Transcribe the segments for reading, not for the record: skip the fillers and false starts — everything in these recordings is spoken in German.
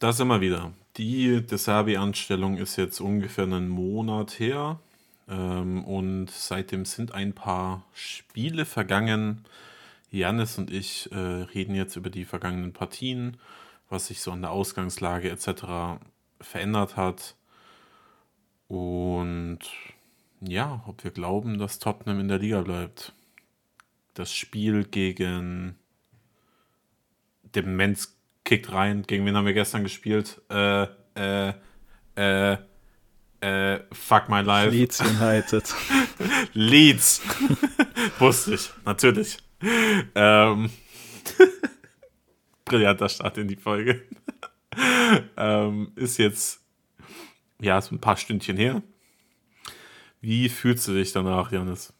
Da sind wir wieder. Die De Serbi-Anstellung ist jetzt ungefähr einen Monat her. Und seitdem sind ein paar Spiele vergangen. Jannis und ich reden jetzt über die vergangenen Partien, was sich so an der Ausgangslage etc. verändert hat. Und ja, ob wir glauben, dass Tottenham in der Liga bleibt. Das Spiel gegen Demenz kickt rein. Gegen wen haben wir gestern gespielt? Fuck my life. Leeds United. Leeds. Wusste ich, natürlich. Brillanter Start in die Folge. Ist jetzt so ein paar Stündchen her. Wie fühlst du dich danach, Jannis?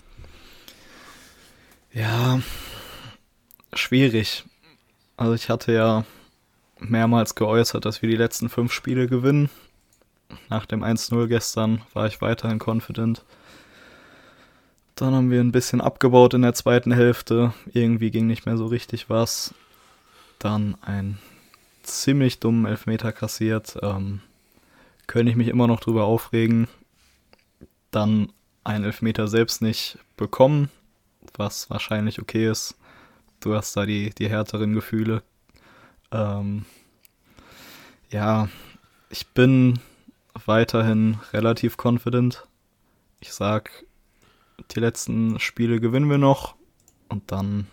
Ja, schwierig. Also ich hatte ja mehrmals geäußert, dass wir die letzten 5 Spiele gewinnen. Nach dem 1-0 gestern war ich weiterhin confident. Dann haben wir ein bisschen abgebaut in der zweiten Hälfte. Irgendwie ging nicht mehr so richtig was. Dann einen ziemlich dummen Elfmeter kassiert. Könnte ich mich immer noch drüber aufregen. Dann einen Elfmeter selbst nicht bekommen, was wahrscheinlich okay ist. Du hast da die härteren Gefühle. Ich bin weiterhin relativ confident. Ich sag, die letzten Spiele gewinnen wir noch und dann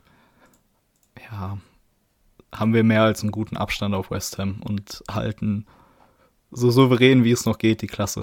haben wir mehr als einen guten Abstand auf West Ham und halten so souverän wie es noch geht die Klasse.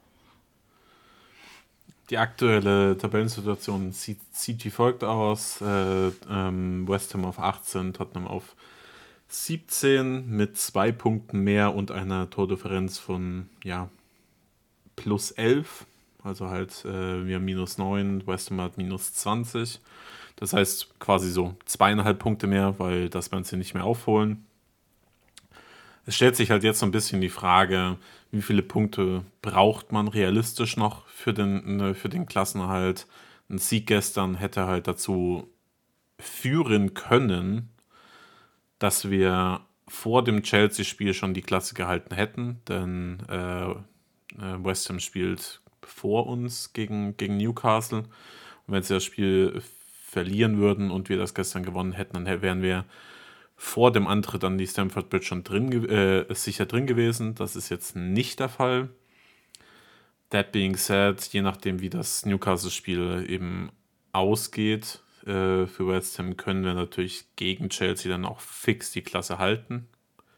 Die aktuelle Tabellensituation sieht wie folgt aus. West Ham auf 18, Tottenham auf 17 mit 2 Punkten mehr und einer Tordifferenz von plus 11. Also halt wir haben minus 9, West Ham hat minus 20. Das heißt quasi so 2,5 Punkte mehr, weil das werden sie nicht mehr aufholen. Es stellt sich halt jetzt so ein bisschen die Frage, wie viele Punkte braucht man realistisch noch für den Klassenerhalt. Ein Sieg gestern hätte halt dazu führen können, dass wir vor dem Chelsea-Spiel schon die Klasse gehalten hätten, denn West Ham spielt vor uns gegen Newcastle. Und wenn sie das Spiel verlieren würden und wir das gestern gewonnen hätten, dann wären wir vor dem Antritt an die Stamford Bridge schon sicher drin gewesen. Das ist jetzt nicht der Fall. That being said, je nachdem wie das Newcastle-Spiel eben ausgeht für West Ham, können wir natürlich gegen Chelsea dann auch fix die Klasse halten.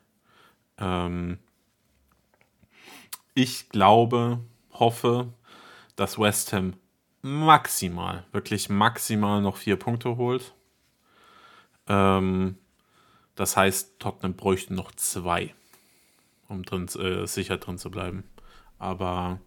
Ich hoffe, dass West Ham wirklich maximal noch 4 Punkte holt. Das heißt, Tottenham bräuchte noch 2, um sicher drin zu bleiben. Aber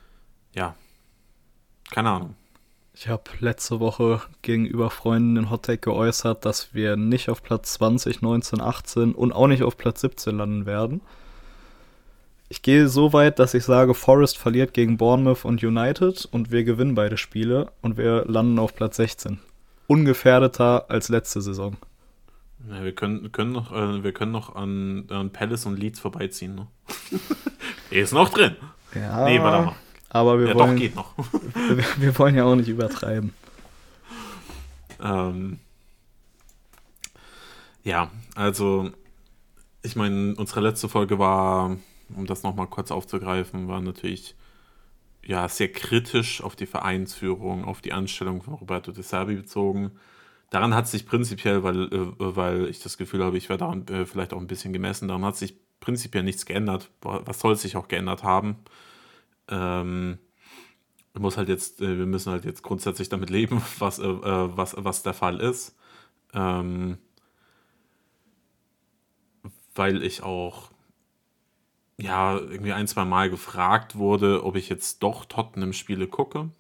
keine Ahnung. Ich habe letzte Woche gegenüber Freunden den Hottake geäußert, dass wir nicht auf Platz 20, 19, 18 und auch nicht auf Platz 17 landen werden. Ich gehe so weit, dass ich sage, Forest verliert gegen Bournemouth und United und wir gewinnen beide Spiele und wir landen auf Platz 16. Ungefährdeter als letzte Saison. Ja, wir können noch an Palace und Leeds vorbeiziehen. Ne? Er ist noch drin. Ja, nee, warte mal. Aber wir wollen, doch, geht noch. wir wollen ja auch nicht übertreiben. Also ich meine, unsere letzte Folge war, um das nochmal kurz aufzugreifen, war natürlich sehr kritisch auf die Vereinsführung, auf die Anstellung von Roberto De Serbi bezogen. Daran hat sich prinzipiell, weil ich das Gefühl habe, ich werde daran vielleicht auch ein bisschen gemessen, daran hat sich prinzipiell nichts geändert. Was soll sich auch geändert haben? Wir müssen halt jetzt grundsätzlich damit leben, was der Fall ist. Weil ich auch irgendwie 1-2 Mal gefragt wurde, ob ich jetzt doch Tottenham-Spiele gucke.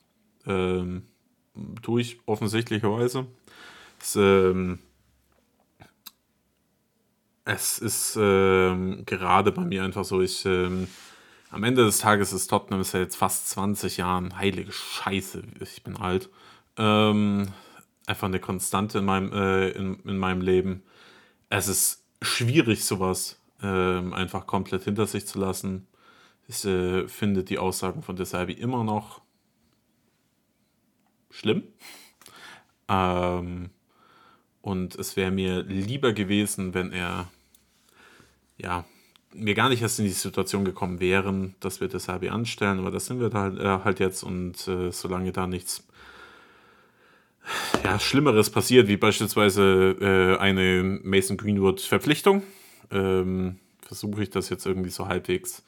Tue ich offensichtlicherweise. Es ist gerade bei mir einfach so, am Ende des Tages ist Tottenham ja jetzt fast 20 Jahren, heilige Scheiße, ich bin alt, einfach eine Konstante in meinem Leben. Es ist schwierig, sowas einfach komplett hinter sich zu lassen. Ich finde die Aussagen von De Zerbi immer noch schlimm. Und es wäre mir lieber gewesen, wenn er wir gar nicht erst in die Situation gekommen wären, dass wir De Zerbi anstellen, aber das sind wir da halt jetzt, und solange da nichts Schlimmeres passiert, wie beispielsweise eine Mason Greenwood-Verpflichtung, versuche ich das jetzt irgendwie so halbwegs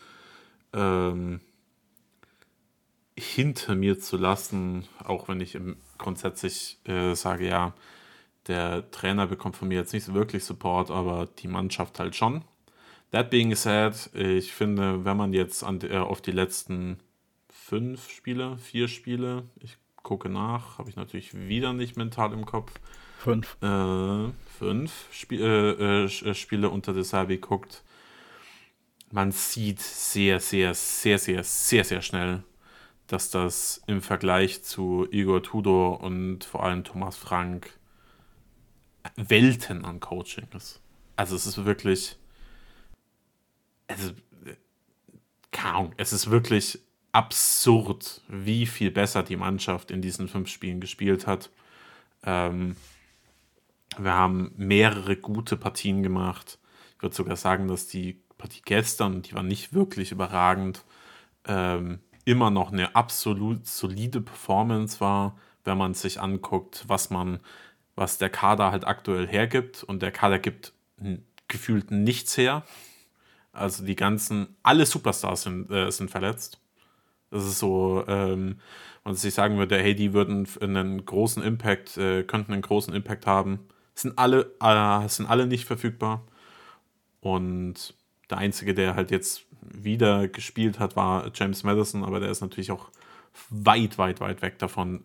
hinter mir zu lassen, auch wenn ich grundsätzlich sage, ja, der Trainer bekommt von mir jetzt nicht so wirklich Support, aber die Mannschaft halt schon. That being said, ich finde, wenn man jetzt auf die letzten 4 Spiele, ich gucke nach, habe ich natürlich wieder nicht mental im Kopf. 5. 5 Spiele unter De Zerbi guckt. Man sieht sehr, sehr, sehr, sehr, sehr, sehr schnell, dass das im Vergleich zu Igor Tudor und vor allem Thomas Frank Welten an Coaching ist. Also es ist wirklich, keine Ahnung, es ist wirklich absurd, wie viel besser die Mannschaft in diesen 5 Spielen gespielt hat. Wir haben mehrere gute Partien gemacht. Ich würde sogar sagen, dass die Partie gestern, die war nicht wirklich überragend, immer noch eine absolut solide Performance war, wenn man sich anguckt, was der Kader halt aktuell hergibt. Und der Kader gibt gefühlt nichts her. Also alle Superstars sind verletzt. Das ist so, man sich sagen würde, hey, die könnten einen großen Impact haben. Sind alle nicht verfügbar. Und der Einzige, der halt jetzt wieder gespielt hat, war James Maddison, aber der ist natürlich auch weit, weit, weit weg davon,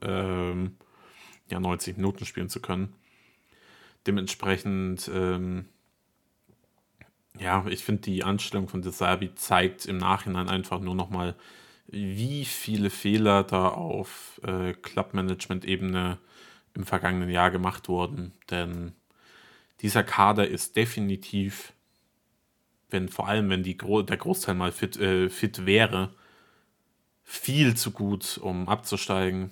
90 Minuten spielen zu können. Dementsprechend, ich finde, die Anstellung von De Zerbi zeigt im Nachhinein einfach nur nochmal, wie viele Fehler da auf Clubmanagement-Ebene im vergangenen Jahr gemacht wurden. Denn dieser Kader ist definitiv, vor allem wenn der Großteil mal fit wäre, viel zu gut, um abzusteigen.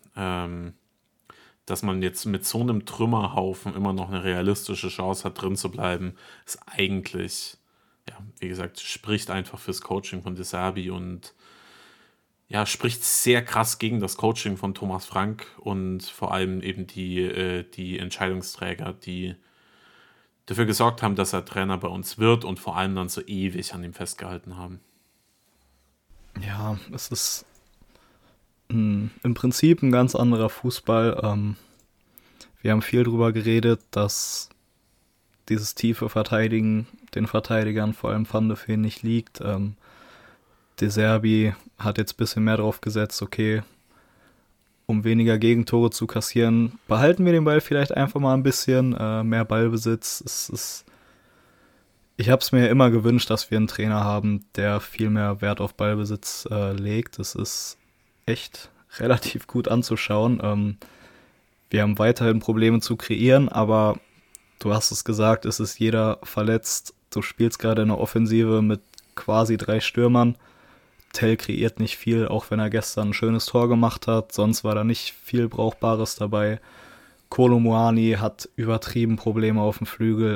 Dass man jetzt mit so einem Trümmerhaufen immer noch eine realistische Chance hat, drin zu bleiben, ist eigentlich, wie gesagt, spricht einfach fürs Coaching von De Zerbi und spricht sehr krass gegen das Coaching von Thomas Frank und vor allem eben die Entscheidungsträger, die dafür gesorgt haben, dass er Trainer bei uns wird und vor allem dann so ewig an ihm festgehalten haben. Ja, es ist im Prinzip ein ganz anderer Fußball. Wir haben viel drüber geredet, dass dieses tiefe Verteidigen den Verteidigern, vor allem Van de Ven, nicht liegt. De Zerbi hat jetzt ein bisschen mehr drauf gesetzt, okay, um weniger Gegentore zu kassieren, behalten wir den Ball vielleicht einfach mal ein bisschen, mehr Ballbesitz. Ich habe es mir immer gewünscht, dass wir einen Trainer haben, der viel mehr Wert auf Ballbesitz legt. Das ist echt relativ gut anzuschauen. Wir haben weiterhin Probleme zu kreieren, aber du hast es gesagt, es ist jeder verletzt. Du spielst gerade in der Offensive mit quasi 3 Stürmern. Tell kreiert nicht viel, auch wenn er gestern ein schönes Tor gemacht hat. Sonst war da nicht viel Brauchbares dabei. Kolo Muani hat übertrieben Probleme auf dem Flügel.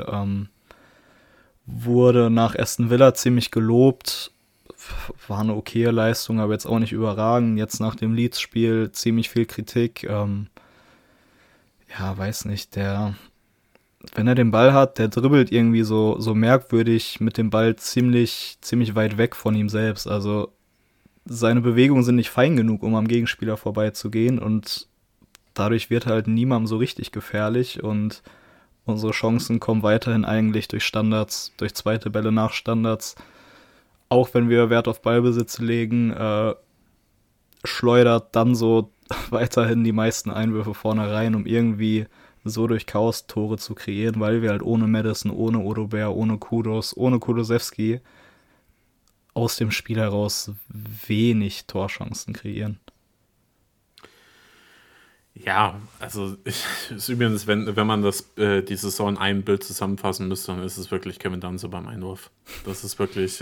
Wurde nach Aston Villa ziemlich gelobt. War eine okaye Leistung, aber jetzt auch nicht überragend. Jetzt nach dem Leeds-Spiel ziemlich viel Kritik. Weiß nicht, wenn er den Ball hat, der dribbelt irgendwie so merkwürdig mit dem Ball ziemlich weit weg von ihm selbst. Also seine Bewegungen sind nicht fein genug, um am Gegenspieler vorbeizugehen und dadurch wird halt niemandem so richtig gefährlich und unsere Chancen kommen weiterhin eigentlich durch Standards, durch zweite Bälle nach Standards. Auch wenn wir Wert auf Ballbesitz legen, schleudert dann so weiterhin die meisten Einwürfe vorne rein, um irgendwie so durch Chaos Tore zu kreieren, weil wir halt ohne Maddison, ohne Odobert, ohne Kudos, ohne Kulusewski aus dem Spiel heraus wenig Torchancen kreieren. Ja, also ist übrigens, wenn man die Saison in einem Bild zusammenfassen müsste, dann ist es wirklich Kevin Danso beim Einwurf. Das ist wirklich,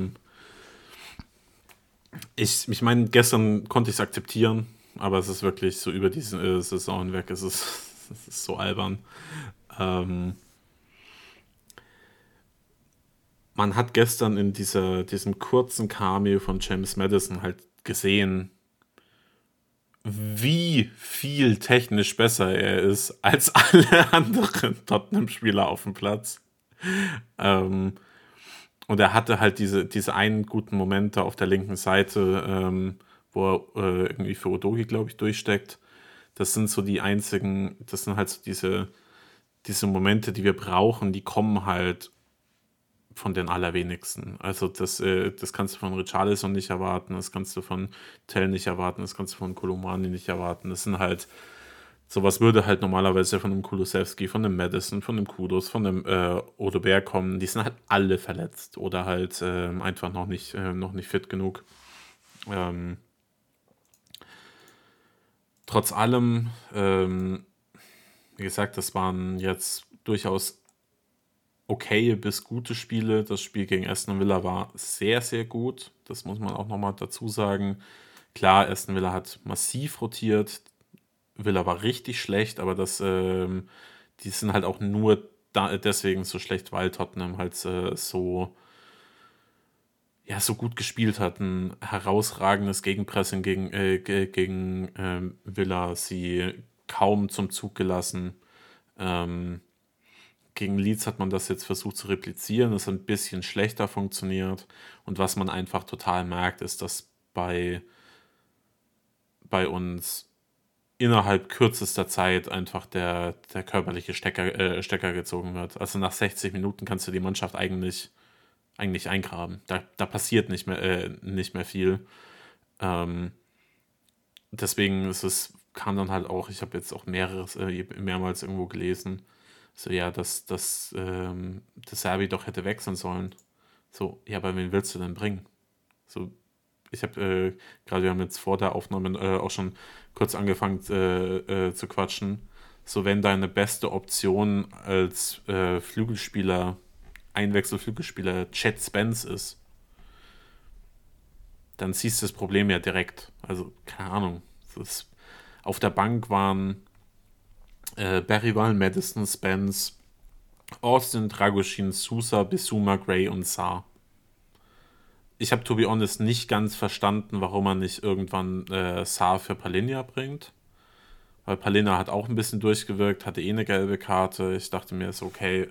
ich meine, gestern konnte ich es akzeptieren, aber es ist wirklich so über diese Saison hinweg, es ist so albern. Ähm, Man hat gestern in diesem kurzen Cameo von James Madison halt gesehen, wie viel technisch besser er ist als alle anderen Tottenham-Spieler auf dem Platz. Ähm, und er hatte halt diese einen guten Momente auf der linken Seite, wo er irgendwie für Udogie, glaube ich, durchsteckt. Das sind so die einzigen, das sind halt so diese Momente, die wir brauchen, die kommen halt von den allerwenigsten. Also das kannst du von Richarlison nicht erwarten, das kannst du von Tell nicht erwarten, das kannst du von Kolomani nicht erwarten. Das sind halt, sowas würde halt normalerweise von einem Kulusewski, von einem Madison, von einem Kudus, von einem Odeberg kommen. Die sind halt alle verletzt oder halt einfach noch nicht fit genug. Ähm, Trotz allem, wie gesagt, das waren jetzt durchaus okay bis gute Spiele. Das Spiel gegen Aston Villa war sehr, sehr gut. Das muss man auch nochmal dazu sagen. Klar, Aston Villa hat massiv rotiert. Villa war richtig schlecht, aber die sind halt auch nur deswegen so schlecht, weil Tottenham halt so gut gespielt hat. Ein herausragendes Gegenpressing gegen Villa, sie kaum zum Zug gelassen. Ähm, Gegen Leeds hat man das jetzt versucht zu replizieren. Das hat ein bisschen schlechter funktioniert. Und was man einfach total merkt, ist, dass bei uns innerhalb kürzester Zeit einfach der körperliche Stecker gezogen wird. Also nach 60 Minuten kannst du die Mannschaft eigentlich eingraben. Da passiert nicht mehr viel. Ähm, Deswegen kam dann halt auch, ich habe jetzt auch mehrmals irgendwo gelesen, so ja, dass Serbi doch hätte wechseln sollen. So, ja, aber wen willst du denn bringen? So, ich habe gerade, wir haben jetzt vor der Aufnahme auch schon kurz angefangen zu quatschen. So, wenn deine beste Option als Flügelspieler, Einwechselflügelspieler Chet Spence ist, dann siehst du das Problem ja direkt. Also, keine Ahnung. Auf der Bank waren Berrival, Madison, Spence, Austin, Dragoshin, Sousa, Bissouma, Gray und Saar. Ich habe, to be honest, nicht ganz verstanden, warum man nicht irgendwann Saar für Palinja bringt. Weil Palinja hat auch ein bisschen durchgewirkt, hatte eine gelbe Karte. Ich dachte mir, ist okay.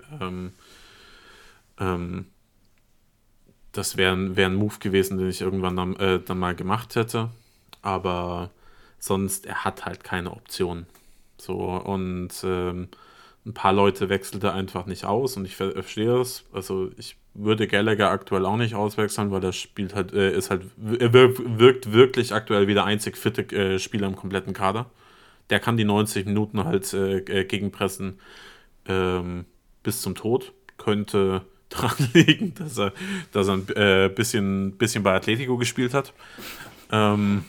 Ähm, Das wär ein Move gewesen, den ich irgendwann dann mal gemacht hätte. Aber sonst, er hat halt keine Option. So, und ein paar Leute wechselt er einfach nicht aus und ich verstehe das. Also ich würde Gallagher aktuell auch nicht auswechseln, weil er spielt halt, er wirkt wirklich aktuell wie der einzig fitte Spieler im kompletten Kader. Der kann die 90 Minuten halt gegenpressen bis zum Tod. Könnte dran liegen, dass er ein bisschen bei Atletico gespielt hat. Ähm,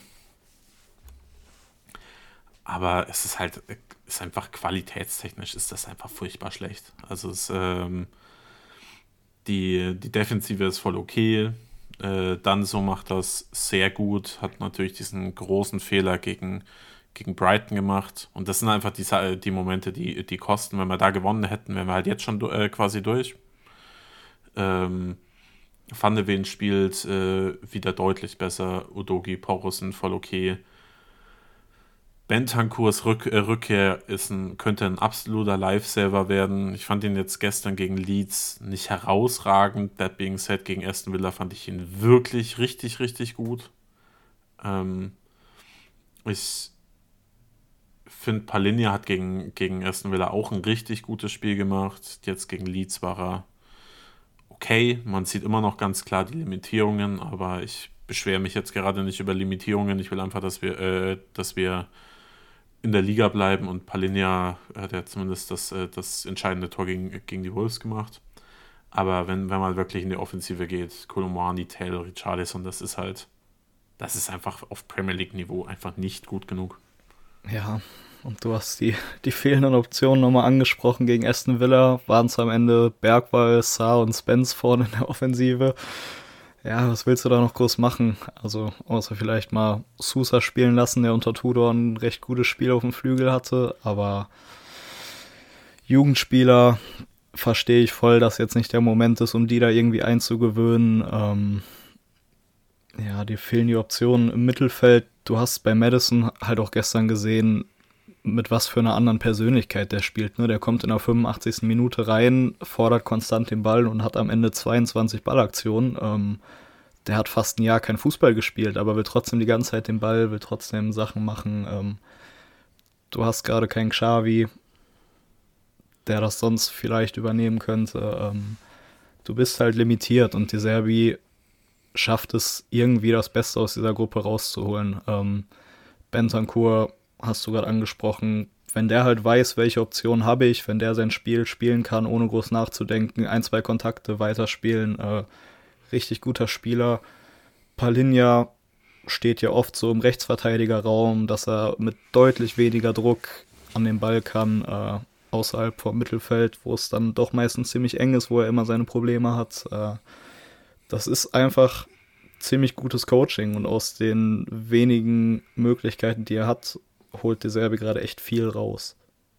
aber es ist halt, ist einfach qualitätstechnisch ist das einfach furchtbar schlecht. Also die Defensive ist voll okay. Danso macht das sehr gut, hat natürlich diesen großen Fehler gegen Brighton gemacht. Und das sind einfach die Momente, die kosten. Wenn wir da gewonnen hätten, wären wir halt jetzt schon quasi durch. Van de Ven spielt wieder deutlich besser. Udogie, Porus sind voll okay. Bentancurs Rückkehr könnte ein absoluter Lifesaver werden. Ich fand ihn jetzt gestern gegen Leeds nicht herausragend. That being said, gegen Aston Villa fand ich ihn wirklich richtig, richtig gut. Ähm, Ich finde, Palinja hat gegen Aston Villa auch ein richtig gutes Spiel gemacht. Jetzt gegen Leeds war er okay. Man sieht immer noch ganz klar die Limitierungen, aber ich beschwere mich jetzt gerade nicht über Limitierungen. Ich will einfach, dass wir in der Liga bleiben und Palinja hat ja zumindest das entscheidende Tor gegen die Wolves gemacht. Aber wenn man wirklich in die Offensive geht, Kolomani, Taylor, Richarlison, das ist einfach auf Premier League Niveau einfach nicht gut genug. Ja, Und du hast die fehlenden Optionen nochmal angesprochen. Gegen Aston Villa waren es am Ende Bergwall, Sarr und Spence vorne in der Offensive. Ja, was willst du da noch groß machen? Also außer vielleicht mal Sousa spielen lassen, der unter Tudor ein recht gutes Spiel auf dem Flügel hatte. Aber Jugendspieler verstehe ich voll, dass jetzt nicht der Moment ist, um die da irgendwie einzugewöhnen. Ja, dir fehlen die Optionen im Mittelfeld. Du hast bei Maddison halt auch gestern gesehen, mit was für einer anderen Persönlichkeit der spielt. Ne? Der kommt in der 85. Minute rein, fordert konstant den Ball und hat am Ende 22 Ballaktionen. Der hat fast ein Jahr kein Fußball gespielt, aber will trotzdem die ganze Zeit den Ball, will trotzdem Sachen machen. Du hast gerade keinen Xavi, der das sonst vielleicht übernehmen könnte. Du bist halt limitiert und die Serbi schafft es irgendwie das Beste aus dieser Gruppe rauszuholen. Bentancur hast du gerade angesprochen, wenn der halt weiß, welche Optionen habe ich, wenn der sein Spiel spielen kann, ohne groß nachzudenken, 1, 2 Kontakte weiterspielen, richtig guter Spieler. Palhinha steht ja oft so im Rechtsverteidigerraum, dass er mit deutlich weniger Druck an den Ball kann, außerhalb vom Mittelfeld, wo es dann doch meistens ziemlich eng ist, wo er immer seine Probleme hat. Das ist einfach ziemlich gutes Coaching und aus den wenigen Möglichkeiten, die er hat, holt De Zerbi gerade echt viel raus.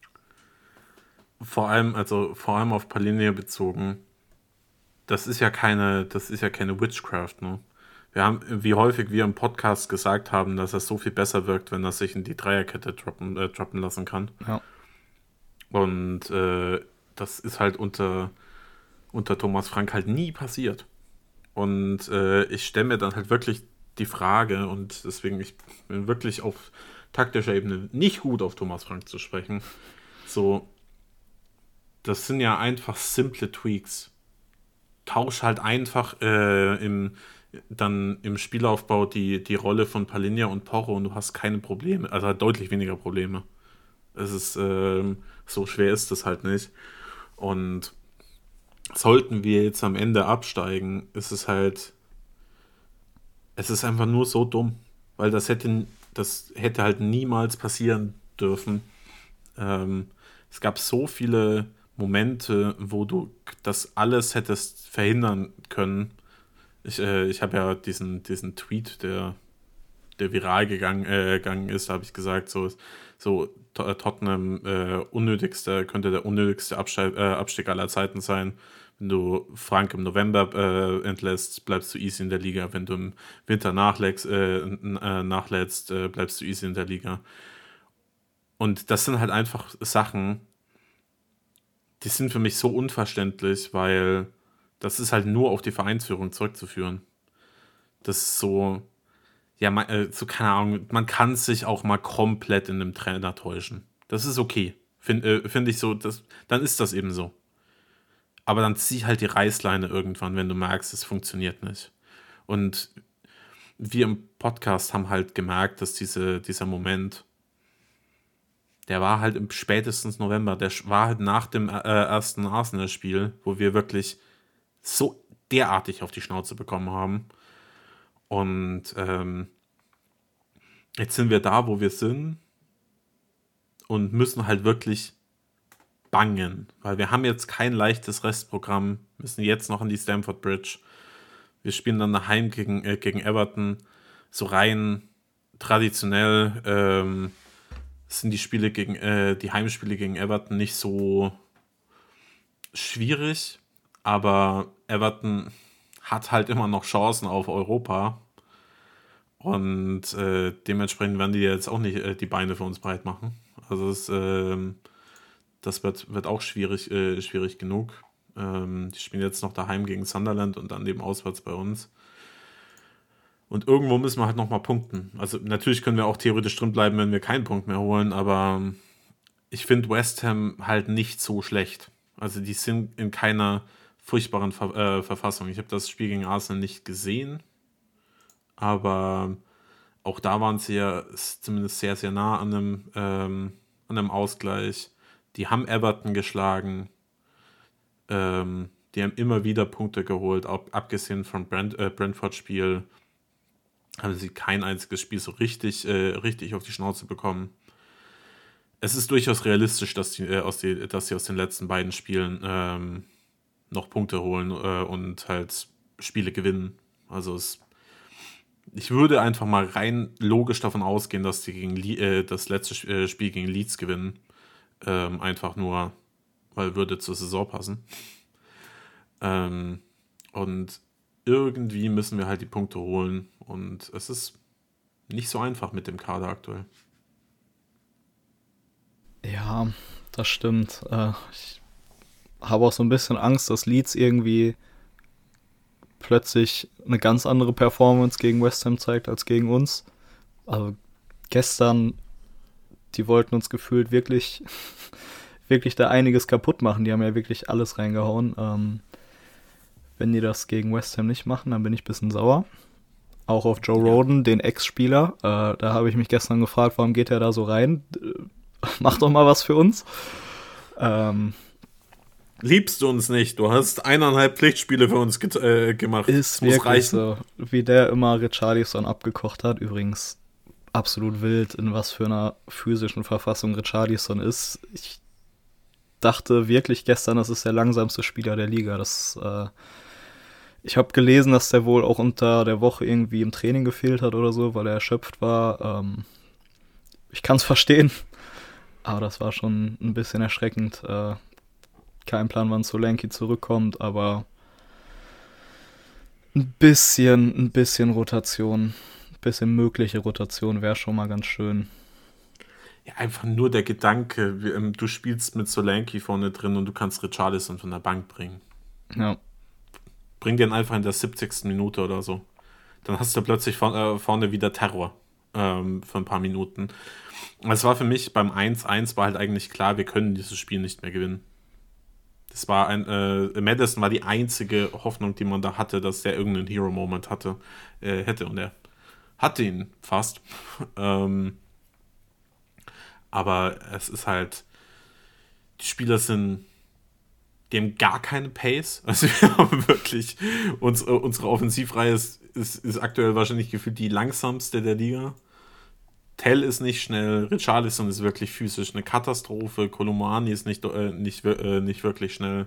Vor allem auf Palhinha bezogen, das ist ja keine Witchcraft, ne? Wir haben, wie häufig wir im Podcast gesagt haben, dass er so viel besser wirkt, wenn er sich in die Dreierkette droppen lassen kann. Ja. Und das ist halt unter Thomas Frank halt nie passiert. Und ich stelle mir dann halt wirklich die Frage, und deswegen, ich bin wirklich auf taktischer Ebene nicht gut auf Thomas Frank zu sprechen. So, das sind ja einfach simple Tweaks. Tausch halt einfach im Spielaufbau die Rolle von Palhinha und Porro und du hast keine Probleme, also halt deutlich weniger Probleme. Es ist, so schwer ist das halt nicht. Und sollten wir jetzt am Ende absteigen, ist es ist einfach nur so dumm, weil das hätte halt niemals passieren dürfen. Es gab so viele Momente, wo du das alles hättest verhindern können. Ich habe ja diesen Tweet, der viral gegangen ist, habe ich gesagt, so Tottenham könnte der unnötigste Abstieg aller Zeiten sein. Wenn du Frank im November entlässt, bleibst du easy in der Liga. Wenn du im Winter nachlädst, bleibst du easy in der Liga. Und das sind halt einfach Sachen, die sind für mich so unverständlich, weil das ist halt nur auf die Vereinsführung zurückzuführen. Das ist so, ja, so keine Ahnung, man kann sich auch mal komplett in einem Trainer täuschen. Das ist okay. Find ich so, dann ist das eben so. Aber dann zieh halt die Reißleine irgendwann, wenn du merkst, es funktioniert nicht. Und wir im Podcast haben halt gemerkt, dass dieser Moment, der war halt im spätestens November, der war halt nach dem ersten Arsenal-Spiel, wo wir wirklich so derartig auf die Schnauze bekommen haben. Und jetzt sind wir da, wo wir sind und müssen halt wirklich bangen, weil wir haben jetzt kein leichtes Restprogramm, müssen jetzt noch in die Stamford Bridge. Wir spielen dann daheim gegen Everton. So rein traditionell sind die Heimspiele gegen Everton nicht so schwierig, aber Everton hat halt immer noch Chancen auf Europa und dementsprechend werden die jetzt auch nicht die Beine für uns breit machen. Also das wird auch schwierig genug. Die spielen jetzt noch daheim gegen Sunderland und dann eben auswärts bei uns. Und irgendwo müssen wir halt nochmal punkten. Also natürlich können wir auch theoretisch drin bleiben, wenn wir keinen Punkt mehr holen, aber ich finde West Ham halt nicht so schlecht. Also die sind in keiner furchtbaren Verfassung. Ich habe das Spiel gegen Arsenal nicht gesehen, aber auch da waren sie ja zumindest sehr, sehr nah an einem Ausgleich. Die haben Everton geschlagen. Die haben immer wieder Punkte geholt, auch abgesehen vom Brentford-Spiel haben sie kein einziges Spiel so richtig auf die Schnauze bekommen. es ist durchaus realistisch, dass sie aus den letzten beiden Spielen noch Punkte holen und halt Spiele gewinnen. Also ich würde einfach mal rein logisch davon ausgehen, dass die das letzte Spiel gegen Leeds gewinnen. Einfach nur, weil würde zur Saison passen. Und irgendwie müssen wir halt die Punkte holen. Und es ist nicht so einfach mit dem Kader aktuell. Ja, das stimmt. Ich habe auch so ein bisschen Angst, dass Leeds irgendwie plötzlich eine ganz andere Performance gegen West Ham zeigt als gegen uns. Also gestern, die wollten uns gefühlt wirklich, wirklich da einiges kaputt machen. Die haben ja wirklich alles reingehauen. Wenn die das gegen West Ham nicht machen, dann bin ich ein bisschen sauer. Auch auf Joe Rodon, den Ex-Spieler. Da habe ich mich gestern gefragt, warum geht er da so rein? Mach doch mal was für uns. Liebst du uns nicht? Du hast 1,5 Pflichtspiele für uns gemacht. Ist wirklich reichen. So, wie der immer Richarlison abgekocht hat. Übrigens absolut wild, in was für einer physischen Verfassung Richarlison ist. Ich dachte wirklich gestern, das ist der langsamste Spieler der Liga. Ich habe gelesen, dass der wohl auch unter der Woche irgendwie im Training gefehlt hat oder so, weil er erschöpft war. Ich kann es verstehen, aber das war schon ein bisschen erschreckend. Kein Plan, wann Solanke zurückkommt, aber ein bisschen Rotation, ein bisschen mögliche Rotation wäre schon mal ganz schön. Ja, einfach nur der Gedanke, du spielst mit Solanke vorne drin und du kannst Richarlison von der Bank bringen. Ja. Bring den einfach in der 70. Minute oder so. Dann hast du plötzlich vorne wieder Terror für ein paar Minuten. Es war für mich beim 1-1 war halt eigentlich klar, wir können dieses Spiel nicht mehr gewinnen. Das war Maddison war die einzige Hoffnung, die man da hatte, dass der irgendeinen Hero-Moment hätte und er hatte ihn fast. Aber es ist halt, die Spieler die haben gar keine Pace. Also wir haben wirklich, unsere Offensivreihe ist aktuell wahrscheinlich gefühlt die langsamste der Liga. Tell ist nicht schnell, Richarlison ist wirklich physisch eine Katastrophe, Kolomani ist nicht wirklich schnell.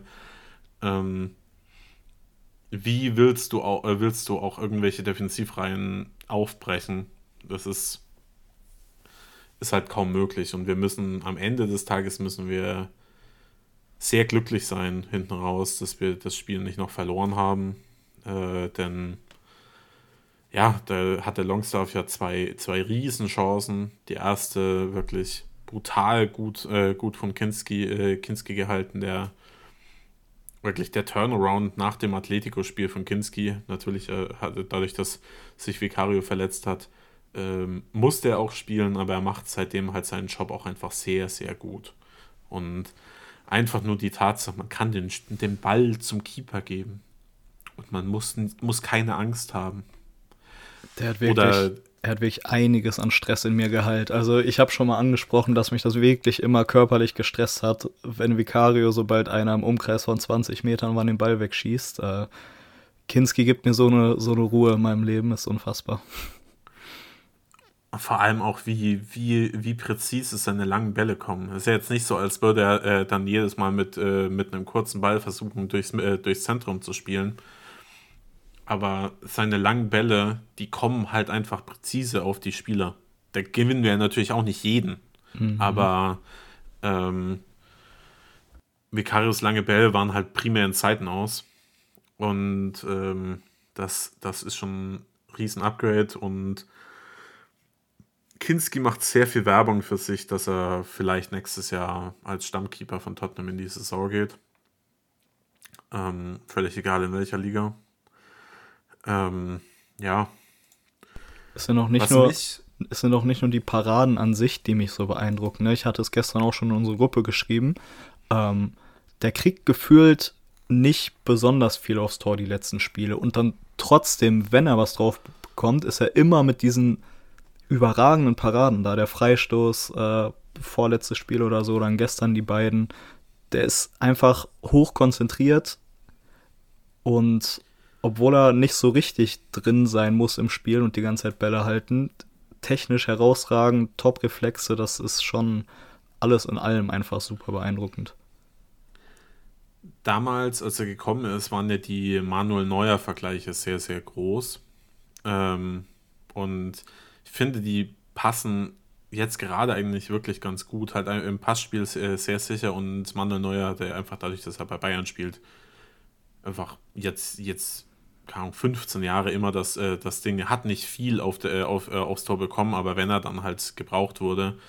Wie willst du auch irgendwelche Defensivreihen aufbrechen? Das ist halt kaum möglich und am Ende des Tages müssen wir sehr glücklich sein hinten raus, dass wir das Spiel nicht noch verloren haben, denn ja, da hatte Longstaff ja zwei Riesenchancen. Die erste wirklich brutal gut von Kinski gehalten, der Turnaround nach dem Atletico-Spiel von Kinski, natürlich dadurch, dass sich Vicario verletzt hat, musste er auch spielen, aber er macht seitdem halt seinen Job auch einfach sehr, sehr gut. Und einfach nur die Tatsache, man kann den Ball zum Keeper geben und man muss keine Angst haben. Er hat wirklich einiges an Stress in mir geheilt. Also ich habe schon mal angesprochen, dass mich das wirklich immer körperlich gestresst hat, wenn Vicario, sobald einer im Umkreis von 20 Metern mal den Ball wegschießt. Kinski gibt mir so eine Ruhe in meinem Leben, ist unfassbar. Vor allem auch, wie präzise seine langen Bälle kommen. Es ist ja jetzt nicht so, als würde er dann jedes Mal mit einem kurzen Ball versuchen, durchs Zentrum zu spielen. Aber seine langen Bälle, die kommen halt einfach präzise auf die Spieler. Da gewinnen wir natürlich auch nicht jeden. Mhm. Aber Vicarios lange Bälle waren halt primär in Zeiten aus. Und das ist schon ein riesen Upgrade. Und Kinski macht sehr viel Werbung für sich, dass er vielleicht nächstes Jahr als Stammkeeper von Tottenham in die Saison geht. Völlig egal in welcher Liga. Ja. Es sind auch nicht nur die Paraden an sich, die mich so beeindrucken. Ne? Ich hatte es gestern auch schon in unsere Gruppe geschrieben. Der kriegt gefühlt nicht besonders viel aufs Tor die letzten Spiele. Und dann trotzdem, wenn er was drauf bekommt, ist er immer mit diesen überragenden Paraden da. Der Freistoß, vorletztes Spiel oder so, dann gestern die beiden. Der ist einfach hoch konzentriert und obwohl er nicht so richtig drin sein muss im Spiel und die ganze Zeit Bälle halten, technisch herausragend, Top-Reflexe, das ist schon alles in allem einfach super beeindruckend. Damals, als er gekommen ist, waren ja die Manuel Neuer-Vergleiche sehr, sehr groß. Ähm, und ich finde, die passen jetzt gerade eigentlich wirklich ganz gut. Halt im Passspiel sehr sicher und Manuel Neuer, der einfach dadurch, dass er bei Bayern spielt, einfach jetzt keine Ahnung, 15 Jahre immer das Ding. Er hat nicht viel aufs Tor bekommen, aber wenn er dann halt gebraucht wurde,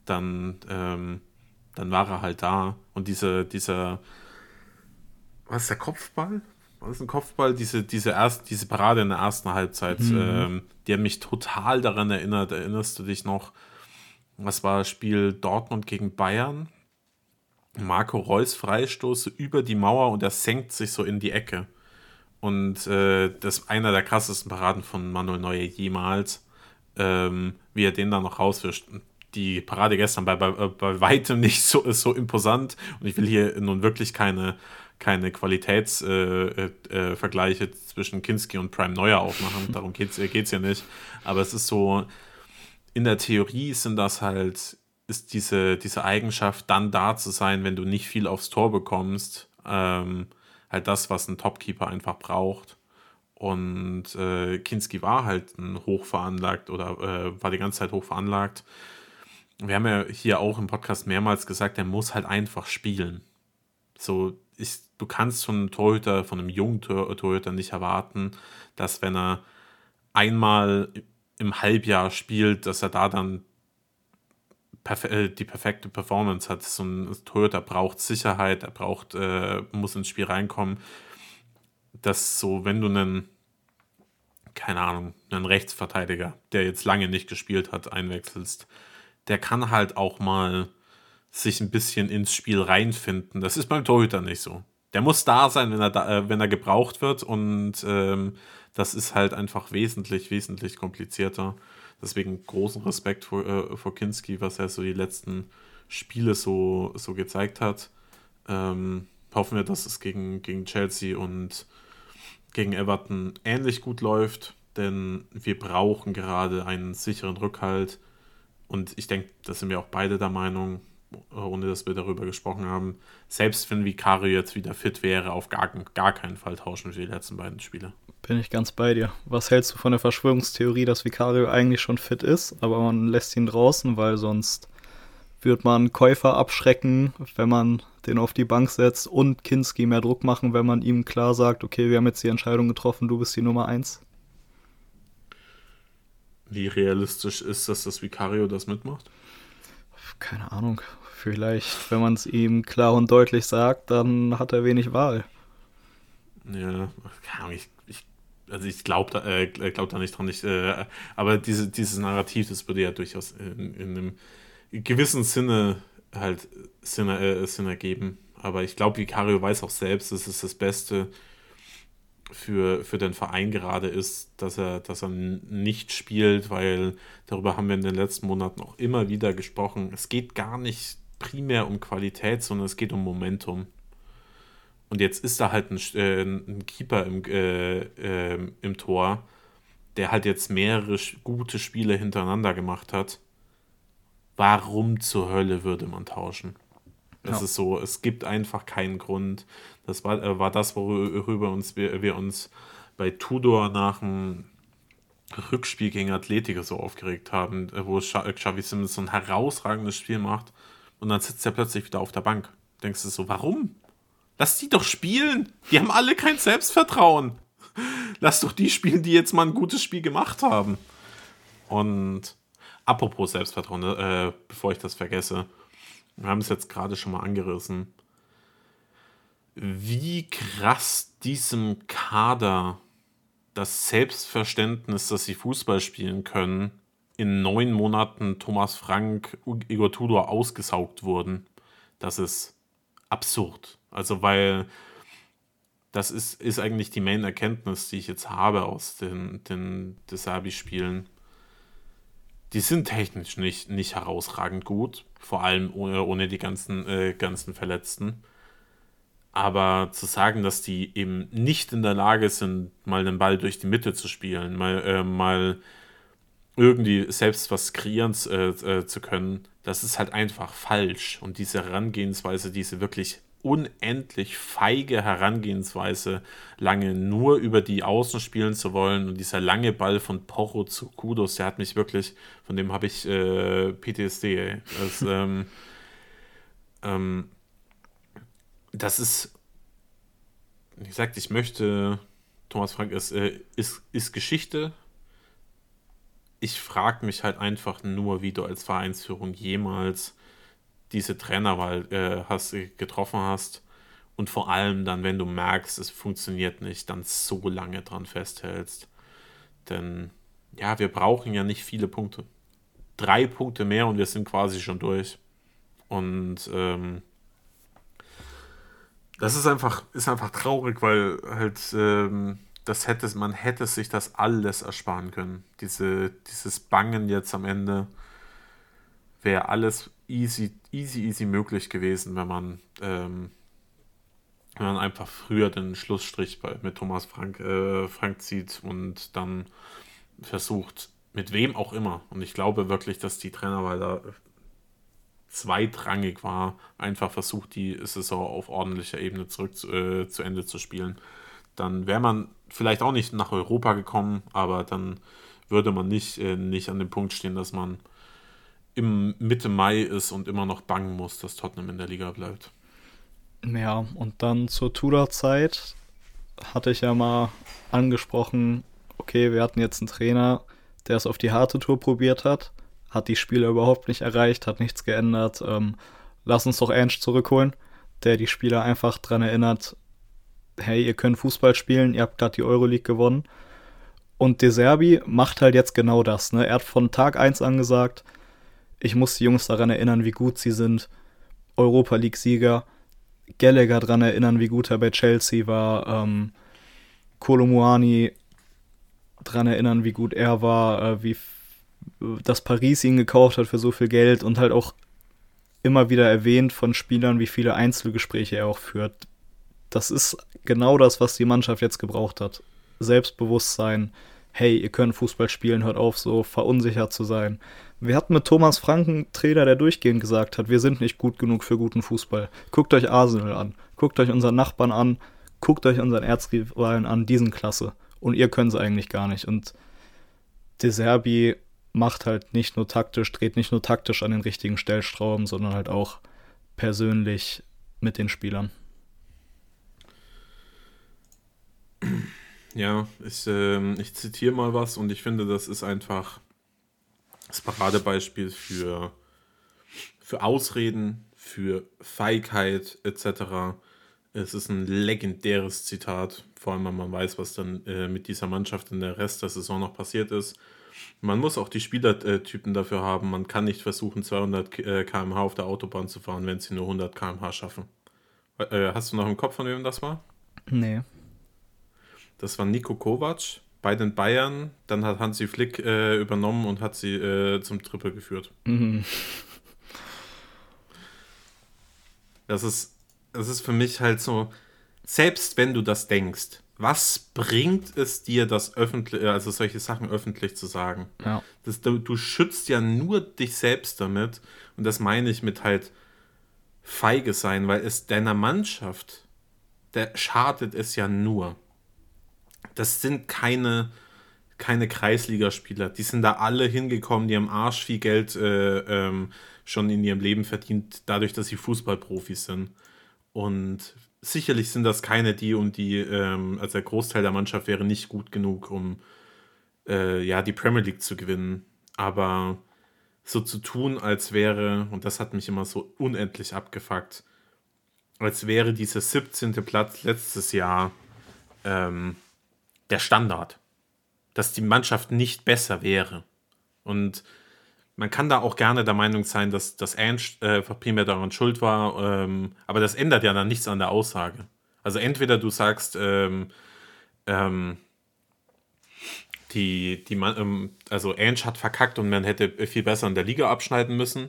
dann war er halt da. Und dieser was ist der Kopfball? Was ist ein Kopfball? Diese Parade in der ersten Halbzeit, Mhm. die hat mich total daran erinnert. Erinnerst du dich noch? Was war das Spiel Dortmund gegen Bayern? Marco Reus Freistoß über die Mauer und er senkt sich so in die Ecke. Und das ist einer der krassesten Paraden von Manuel Neuer jemals. Wie er den dann noch rausfischt. Die Parade gestern bei weitem nicht so imposant. Und ich will hier nun wirklich keine Qualitätsvergleiche zwischen Kinski und Prime Neuer aufmachen. Darum geht's ja nicht. Aber es ist so, in der Theorie ist diese Eigenschaft, dann da zu sein, wenn du nicht viel aufs Tor bekommst, halt das, was ein Topkeeper einfach braucht. Und Kinski war halt ein hochveranlagt oder war die ganze Zeit hochveranlagt. Wir haben ja hier auch im Podcast mehrmals gesagt, er muss halt einfach spielen. Du kannst von einem jungen Torhüter nicht erwarten, dass wenn er einmal im Halbjahr spielt, dass er da dann die perfekte Performance hat. So ein Torhüter braucht Sicherheit, muss ins Spiel reinkommen. Dass so, wenn du keine Ahnung, einen Rechtsverteidiger, der jetzt lange nicht gespielt hat, einwechselst, der kann halt auch mal sich ein bisschen ins Spiel reinfinden. Das ist beim Torhüter nicht so. Der muss da sein, wenn er gebraucht wird und das ist halt einfach wesentlich, wesentlich komplizierter. Deswegen großen Respekt vor Kinski, was er so die letzten Spiele so gezeigt hat. Hoffen wir, dass es gegen Chelsea und gegen Everton ähnlich gut läuft, denn wir brauchen gerade einen sicheren Rückhalt. Und ich denke, da sind wir auch beide der Meinung, ohne dass wir darüber gesprochen haben, selbst wenn Vicario jetzt wieder fit wäre, auf gar keinen Fall tauschen wir die letzten beiden Spiele. Bin ich ganz bei dir. Was hältst du von der Verschwörungstheorie, dass Vicario eigentlich schon fit ist, aber man lässt ihn draußen, weil sonst wird man Käufer abschrecken, wenn man den auf die Bank setzt und Kinski mehr Druck machen, wenn man ihm klar sagt, okay, wir haben jetzt die Entscheidung getroffen, du bist die Nummer 1? Wie realistisch ist das, dass Vicario das mitmacht? Keine Ahnung. Vielleicht, wenn man es ihm klar und deutlich sagt, dann hat er wenig Wahl. Ja, keine Ahnung, also ich glaube glaub da nicht dran. Aber dieses Narrativ, das würde ja durchaus in einem gewissen Sinne halt Sinn ergeben. Aber ich glaube, Vicario weiß auch selbst, dass es das Beste für den Verein gerade ist, dass er nicht spielt, weil darüber haben wir in den letzten Monaten auch immer wieder gesprochen. Es geht gar nicht primär um Qualität, sondern es geht um Momentum. Und jetzt ist da halt ein Keeper im Tor, der halt jetzt mehrere gute Spiele hintereinander gemacht hat. Warum zur Hölle würde man tauschen? Es Ja. ist so, es gibt einfach keinen Grund. Das war das, worüber wir uns bei Tudor nach dem Rückspiel gegen Atletico so aufgeregt haben, wo Xavi Simons so ein herausragendes Spiel macht und dann sitzt er plötzlich wieder auf der Bank. Denkst du so, warum? Lass die doch spielen. Die haben alle kein Selbstvertrauen. Lass doch die spielen, die jetzt mal ein gutes Spiel gemacht haben. Und apropos Selbstvertrauen, bevor ich das vergesse, wir haben es jetzt gerade schon mal angerissen, wie krass diesem Kader das Selbstverständnis, dass sie Fußball spielen können, in 9 Monaten Thomas Frank, Igor Tudor ausgesaugt wurden. Das ist absurd. Also, weil das ist eigentlich die Main-Erkenntnis, die ich jetzt habe aus den Deserbi-Spielen. Die sind technisch nicht herausragend gut, vor allem ohne die ganzen Verletzten. Aber zu sagen, dass die eben nicht in der Lage sind, mal den Ball durch die Mitte zu spielen, mal irgendwie selbst was kreieren zu können, das ist halt einfach falsch. Und diese Herangehensweise, diese wirklich unendlich feige Herangehensweise, lange nur über die Außen spielen zu wollen und dieser lange Ball von Porro zu Kudos, der hat mich wirklich, von dem habe ich PTSD, ey. Das ist, wie gesagt, ich möchte, Thomas Frank ist Geschichte. Ich frage mich halt einfach nur, wie du als Vereinsführung jemals diese Trainerwahl getroffen hast und vor allem dann, wenn du merkst, es funktioniert nicht, dann so lange dran festhältst. Denn ja, wir brauchen ja nicht viele Punkte. 3 Punkte mehr und wir sind quasi schon durch. Und das ist einfach traurig, weil halt man hätte sich das alles ersparen können. Dieses Bangen jetzt am Ende wäre alles easy möglich gewesen, wenn man einfach früher den Schlussstrich mit Thomas Frank zieht und dann versucht, mit wem auch immer. Und ich glaube wirklich, dass die Trainerwahl da zweitrangig war, einfach versucht, die Saison auf ordentlicher Ebene zu Ende zu spielen. Dann wäre man vielleicht auch nicht nach Europa gekommen, aber dann würde man nicht an dem Punkt stehen, dass man im Mitte Mai ist und immer noch bangen muss, dass Tottenham in der Liga bleibt. Ja, und dann zur Tudor-Zeit hatte ich ja mal angesprochen, okay, wir hatten jetzt einen Trainer, der es auf die harte Tour probiert hat die Spieler überhaupt nicht erreicht, hat nichts geändert. Lass uns doch Ange zurückholen, der die Spieler einfach dran erinnert, hey, ihr könnt Fußball spielen, ihr habt gerade die Euroleague gewonnen. Und De Zerbi macht halt jetzt genau das. Ne? Er hat von Tag 1 an gesagt, ich muss die Jungs daran erinnern, wie gut sie sind. Europa League-Sieger. Gallagher daran erinnern, wie gut er bei Chelsea war. Kolo Muani daran erinnern, wie gut er war, wie dass Paris ihn gekauft hat für so viel Geld und halt auch immer wieder erwähnt von Spielern, wie viele Einzelgespräche er auch führt. Das ist genau das, was die Mannschaft jetzt gebraucht hat. Selbstbewusstsein, hey, ihr könnt Fußball spielen, hört auf, so verunsichert zu sein. Wir hatten mit Thomas Frank einen Trainer, der durchgehend gesagt hat, wir sind nicht gut genug für guten Fußball. Guckt euch Arsenal an, guckt euch unseren Nachbarn an, guckt euch unseren Erzrivalen an, die sind klasse. Und ihr könnt es eigentlich gar nicht. Und De Zerbi macht halt nicht nur taktisch, dreht nicht nur taktisch an den richtigen Stellschrauben, sondern halt auch persönlich mit den Spielern. Ja, ich zitiere mal was und ich finde, das ist einfach das Paradebeispiel für Ausreden, für Feigheit etc. Es ist ein legendäres Zitat, vor allem wenn man weiß, was dann mit dieser Mannschaft in der Rest der Saison noch passiert ist. Man muss auch die Spielertypen dafür haben. Man kann nicht versuchen, 200 km/h auf der Autobahn zu fahren, wenn sie nur 100 km/h schaffen. Hast du noch im Kopf, von wem das war? Nee. Das war Niko Kovac bei den Bayern. Dann hat Hansi Flick übernommen und hat sie zum Triple geführt. Mhm. Das ist für mich halt so, selbst wenn du das denkst, was bringt es dir, das also solche Sachen öffentlich zu sagen? Ja. Du schützt ja nur dich selbst damit. Und das meine ich mit halt feige sein, weil es deiner Mannschaft, der schadet es ja nur. Das sind keine Kreisligaspieler. Die sind da alle hingekommen, die haben Arsch viel Geld schon in ihrem Leben verdient, dadurch, dass sie Fußballprofis sind. Und sicherlich sind das keine, also der Großteil der Mannschaft wäre nicht gut genug, um die Premier League zu gewinnen. Aber so zu tun, als wäre, und das hat mich immer so unendlich abgefuckt, als wäre dieser 17. Platz letztes Jahr der Standard. Dass die Mannschaft nicht besser wäre. Und man kann da auch gerne der Meinung sein, dass Ange primär daran schuld war, aber das ändert ja dann nichts an der Aussage. Also entweder du sagst, also Ange hat verkackt und man hätte viel besser in der Liga abschneiden müssen,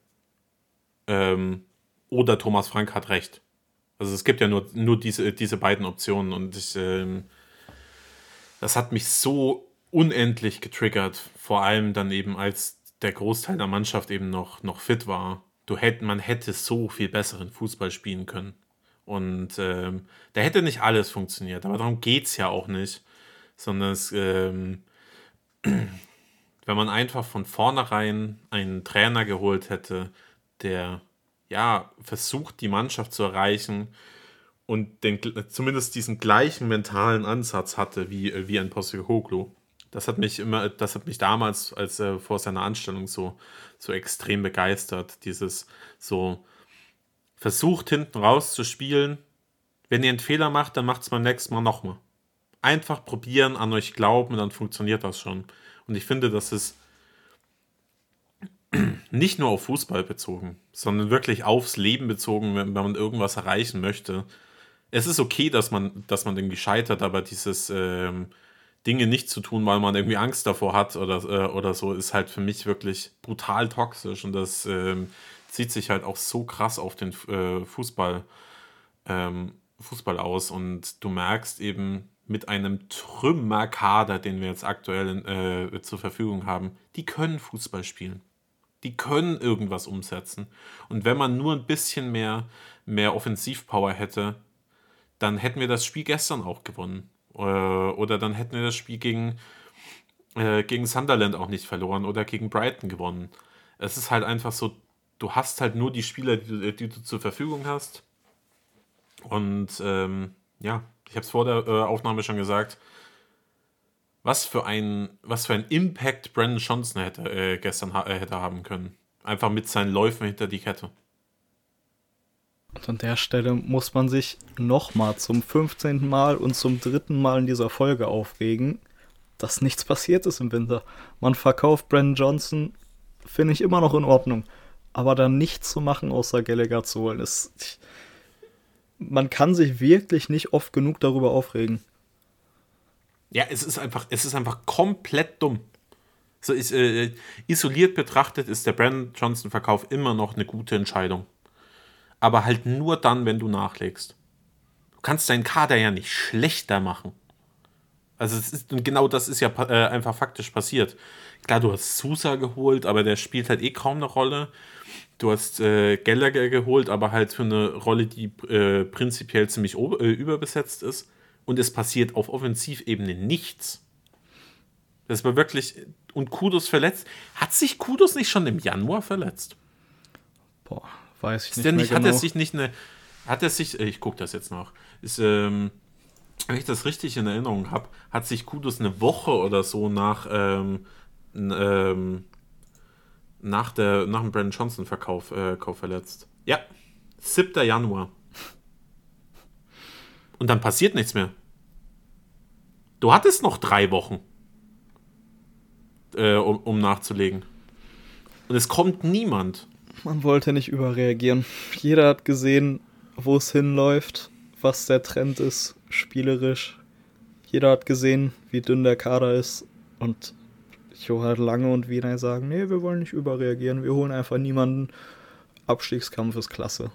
oder Thomas Frank hat recht. Also es gibt ja nur diese beiden Optionen und das hat mich so unendlich getriggert, vor allem dann eben als der Großteil der Mannschaft eben noch fit war. Man hätte so viel besseren Fußball spielen können. Und da hätte nicht alles funktioniert, aber darum geht es ja auch nicht. Sondern wenn man einfach von vornherein einen Trainer geholt hätte, der ja versucht, die Mannschaft zu erreichen und zumindest diesen gleichen mentalen Ansatz hatte wie ein Postecoglou. Das hat mich damals, als vor seiner Anstellung so extrem begeistert. Dieses so versucht hinten raus zu spielen. Wenn ihr einen Fehler macht, dann macht es beim nächsten Mal nochmal. Einfach probieren, an euch glauben, dann funktioniert das schon. Und ich finde, das ist nicht nur auf Fußball bezogen, sondern wirklich aufs Leben bezogen, wenn man irgendwas erreichen möchte. Es ist okay, dass man irgendwie scheitert, aber dieses Dinge nicht zu tun, weil man irgendwie Angst davor hat oder so, ist halt für mich wirklich brutal toxisch. Und das zieht sich halt auch so krass auf den Fußball aus. Und du merkst eben mit einem Trümmerkader, den wir jetzt aktuell zur Verfügung haben, die können Fußball spielen. Die können irgendwas umsetzen. Und wenn man nur ein bisschen mehr Offensivpower hätte, dann hätten wir das Spiel gestern auch gewonnen. Oder dann hätten wir das Spiel gegen Sunderland auch nicht verloren oder gegen Brighton gewonnen. Es ist halt einfach so, du hast halt nur die Spieler, die du zur Verfügung hast. Und ja, ich habe es vor der Aufnahme schon gesagt, was für ein Impact Brandon Johnson gestern hätte haben können. Einfach mit seinen Läufen hinter die Kette. Und an der Stelle muss man sich nochmal zum 15. Mal und zum 3. Mal in dieser Folge aufregen, dass nichts passiert ist im Winter. Man verkauft Brandon Johnson, finde ich immer noch in Ordnung. Aber dann nichts zu machen, außer Gallagher zu holen, man kann sich wirklich nicht oft genug darüber aufregen. Ja, es ist einfach komplett dumm. So isoliert betrachtet ist der Brandon Johnson-Verkauf immer noch eine gute Entscheidung. Aber halt nur dann, wenn du nachlegst. Du kannst deinen Kader ja nicht schlechter machen. Also genau das ist ja einfach faktisch passiert. Klar, du hast Sousa geholt, aber der spielt halt kaum eine Rolle. Du hast Gallagher geholt, aber halt für eine Rolle, die prinzipiell ziemlich überbesetzt ist. Und es passiert auf Offensivebene nichts. Das war wirklich... Und Kudus verletzt. Hat sich Kudus nicht schon im Januar verletzt? Boah, weiß ich nicht Denn mehr hat genau. er sich nicht eine... Hat er sich... Ich gucke das jetzt noch. Wenn ich das richtig in Erinnerung habe, hat sich Kudus eine Woche oder so nach dem Brandon Johnson-Verkauf verletzt. Ja, 7. Januar. Und dann passiert nichts mehr. Du hattest noch 3 Wochen, um nachzulegen. Und es kommt niemand. Man wollte nicht überreagieren. Jeder hat gesehen, wo es hinläuft, was der Trend ist, spielerisch. Jeder hat gesehen, wie dünn der Kader ist. Und Johann Lange und Wiener sagen, nee, wir wollen nicht überreagieren, wir holen einfach niemanden. Abstiegskampf ist klasse.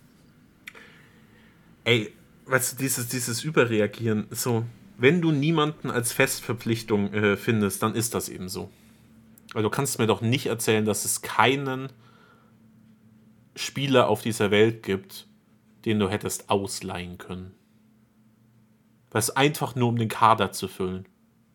Ey, weißt du, dieses Überreagieren, so, wenn du niemanden als Festverpflichtung findest, dann ist das eben so. Weil du kannst mir doch nicht erzählen, dass es keinen Spieler auf dieser Welt gibt, den du hättest ausleihen können. Weil es einfach nur um den Kader zu füllen.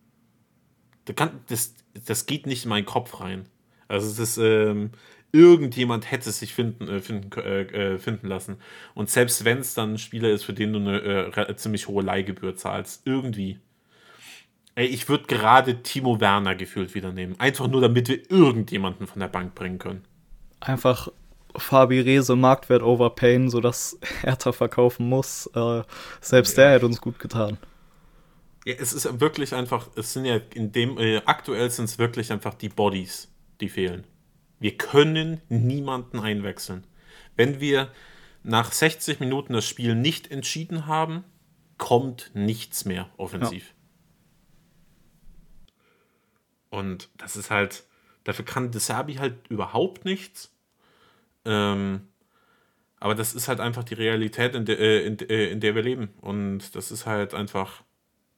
Das geht nicht in meinen Kopf rein. Also es ist, irgendjemand hätte es sich finden lassen. Und selbst wenn es dann ein Spieler ist, für den du eine ziemlich hohe Leihgebühr zahlst, irgendwie. Ey, ich würde gerade Timo Werner gefühlt wieder nehmen. Einfach nur, damit wir irgendjemanden von der Bank bringen können. Einfach Fabi Rehse Marktwert overpayen, sodass Hertha verkaufen muss. Selbst der hätte uns gut getan. Ja, es ist wirklich einfach, es sind ja aktuell sind es wirklich einfach die Bodies, die fehlen. Wir können niemanden einwechseln. Wenn wir nach 60 Minuten das Spiel nicht entschieden haben, kommt nichts mehr offensiv. Ja. Und das ist halt, dafür kann De Zerbi halt überhaupt nichts. Aber das ist halt einfach die Realität, in der wir leben. Und das ist halt einfach,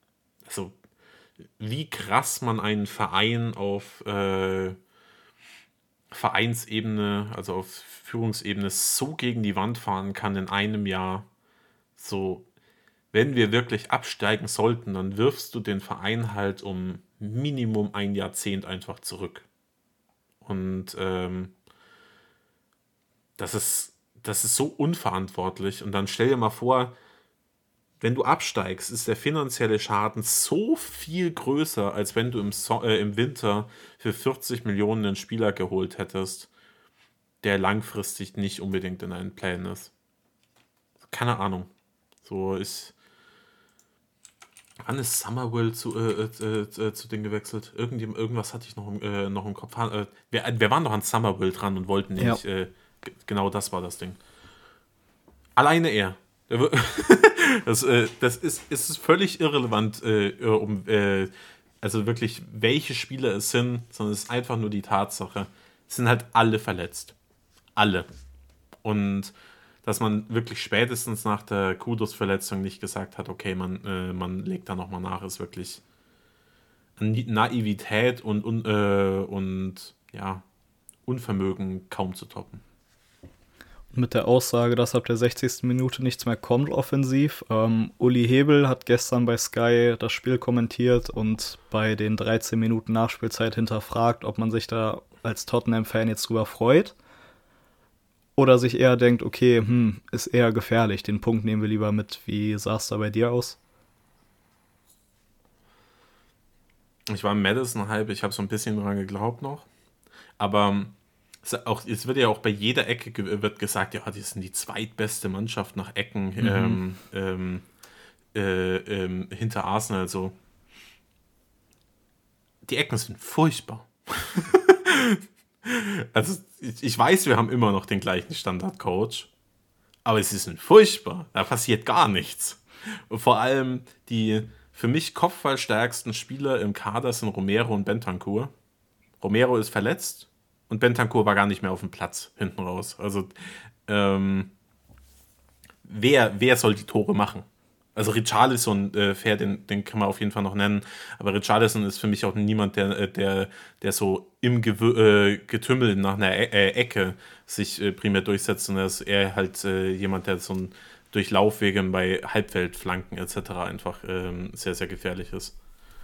also wie krass man einen Verein auf Vereinsebene, also auf Führungsebene, so gegen die Wand fahren kann in einem Jahr. So, wenn wir wirklich absteigen sollten, dann wirfst du den Verein halt um Minimum ein Jahrzehnt einfach zurück. Und das ist so unverantwortlich. Und dann stell dir mal vor, wenn du absteigst, ist der finanzielle Schaden so viel größer, als wenn du im Winter für 40 Millionen einen Spieler geholt hättest, der langfristig nicht unbedingt in deinen Plänen ist. Keine Ahnung. So ist. Wann ist Summerville zu Ding gewechselt? Irgendwas hatte ich noch im Kopf. Wir waren doch an Summerville dran und wollten nämlich. Genau das war das Ding. Alleine er. Das ist völlig irrelevant, also wirklich, welche Spieler es sind, sondern es ist einfach nur die Tatsache. Es sind halt alle verletzt. Alle. Und dass man wirklich spätestens nach der Kudus-Verletzung nicht gesagt hat, okay, man legt da nochmal nach, ist wirklich Naivität und ja, Unvermögen kaum zu toppen. Mit der Aussage, dass ab der 60. Minute nichts mehr kommt offensiv. Uli Hebel hat gestern bei Sky das Spiel kommentiert und bei den 13 Minuten Nachspielzeit hinterfragt, ob man sich da als Tottenham-Fan jetzt drüber freut oder sich eher denkt, okay, ist eher gefährlich, den Punkt nehmen wir lieber mit. Wie sah es da bei dir aus? Ich war im Madison-Hype, ich habe so ein bisschen dran geglaubt noch, aber es wird ja auch bei jeder Ecke wird gesagt, ja, die sind die zweitbeste Mannschaft nach Ecken hinter Arsenal. So. Die Ecken sind furchtbar. Also ich weiß, wir haben immer noch den gleichen Standard-Coach, aber sie sind furchtbar. Da passiert gar nichts. Und vor allem die für mich kopfballstärksten Spieler im Kader sind Romero und Bentancur. Romero ist verletzt. Und Bentancur war gar nicht mehr auf dem Platz hinten raus. Also, wer soll die Tore machen? Also Richarlison, fair, den kann man auf jeden Fall noch nennen. Aber Richarlison ist für mich auch niemand, der so im Getümmel nach einer Ecke sich primär durchsetzt. Und er ist eher halt jemand, der so durch Laufwege bei Halbfeldflanken etc. einfach sehr, sehr gefährlich ist.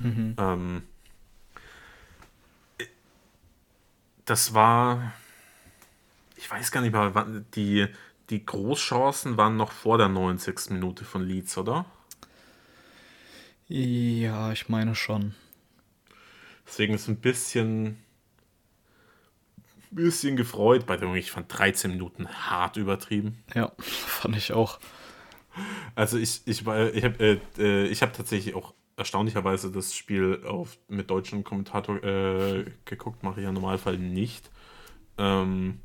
Das war, ich weiß gar nicht mal, die Großchancen waren noch vor der 90. Minute von Leeds, oder? Ja, ich meine schon. Deswegen ist ein bisschen gefreut bei dem. Ich fand 13 Minuten hart übertrieben. Ja, fand ich auch. Also ich habe tatsächlich auch erstaunlicherweise das Spiel mit deutschem Kommentator geguckt, mache ich ja im Normalfall nicht. Und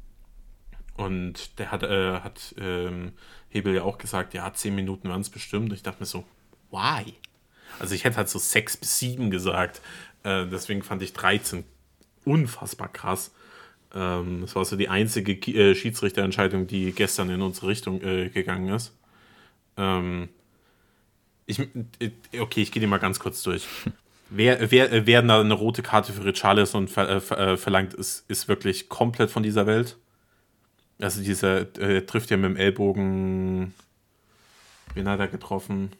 der hat Hebel ja auch gesagt, ja, 10 Minuten waren es bestimmt. Und ich dachte mir so, why? Also ich hätte halt so 6 bis 7 gesagt. Deswegen fand ich 13 unfassbar krass. Das war so die einzige Schiedsrichterentscheidung, die gestern in unsere Richtung gegangen ist. Ich gehe die mal ganz kurz durch. Wer da eine rote Karte für Richarlison verlangt, ist wirklich komplett von dieser Welt. Also dieser trifft ja mit dem Ellbogen. Wen hat er getroffen?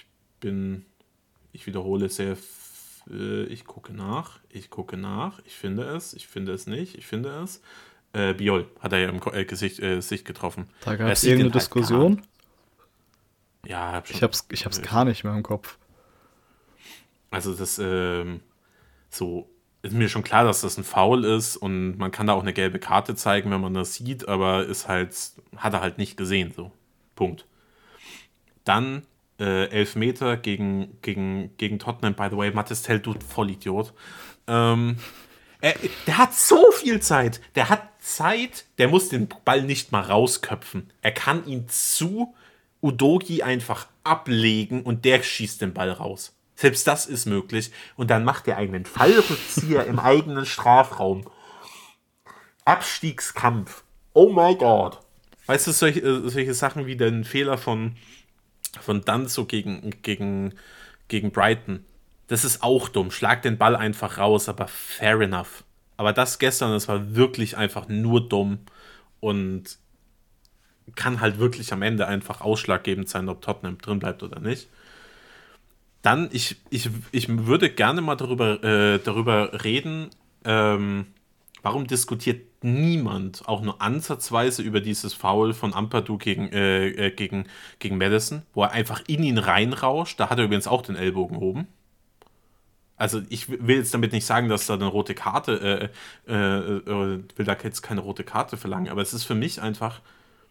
Ich wiederhole sehr. Ich gucke nach. Ich finde es nicht. Biol hat er ja im Gesicht getroffen. Da gab es irgendeine Diskussion. Ja, ich hab's gar nicht mehr im Kopf. Also das so ist mir schon klar, dass das ein Foul ist und man kann da auch eine gelbe Karte zeigen, wenn man das sieht, aber hat er halt nicht gesehen, so. Punkt. Dann 11 Meter gegen Tottenham, by the way, Mathys Tel, du Vollidiot. Der hat so viel Zeit. Der muss den Ball nicht mal rausköpfen. Er kann ihn zu Udogie einfach ablegen und der schießt den Ball raus. Selbst das ist möglich. Und dann macht er einen Fallrückzieher im eigenen Strafraum. Abstiegskampf. Oh my God. Weißt du, solche Sachen wie den Fehler von Danzo gegen Brighton. Das ist auch dumm. Schlag den Ball einfach raus, aber fair enough. Aber das gestern, das war wirklich einfach nur dumm und kann halt wirklich am Ende einfach ausschlaggebend sein, ob Tottenham drin bleibt oder nicht. Dann, ich würde gerne mal darüber reden, warum diskutiert niemand auch nur ansatzweise über dieses Foul von Ampadu gegen Maddison, wo er einfach in ihn reinrauscht. Da hat er übrigens auch den Ellbogen oben. Also ich will jetzt damit nicht sagen, dass da eine rote Karte, will da jetzt keine rote Karte verlangen, aber es ist für mich einfach,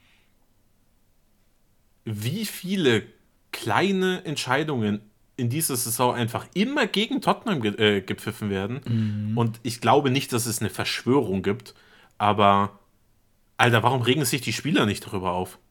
wie viele kleine Entscheidungen in dieser Saison einfach immer gegen Tottenham gepfiffen werden. Mhm. Und ich glaube nicht, dass es eine Verschwörung gibt, aber Alter, warum regen sich die Spieler nicht darüber auf?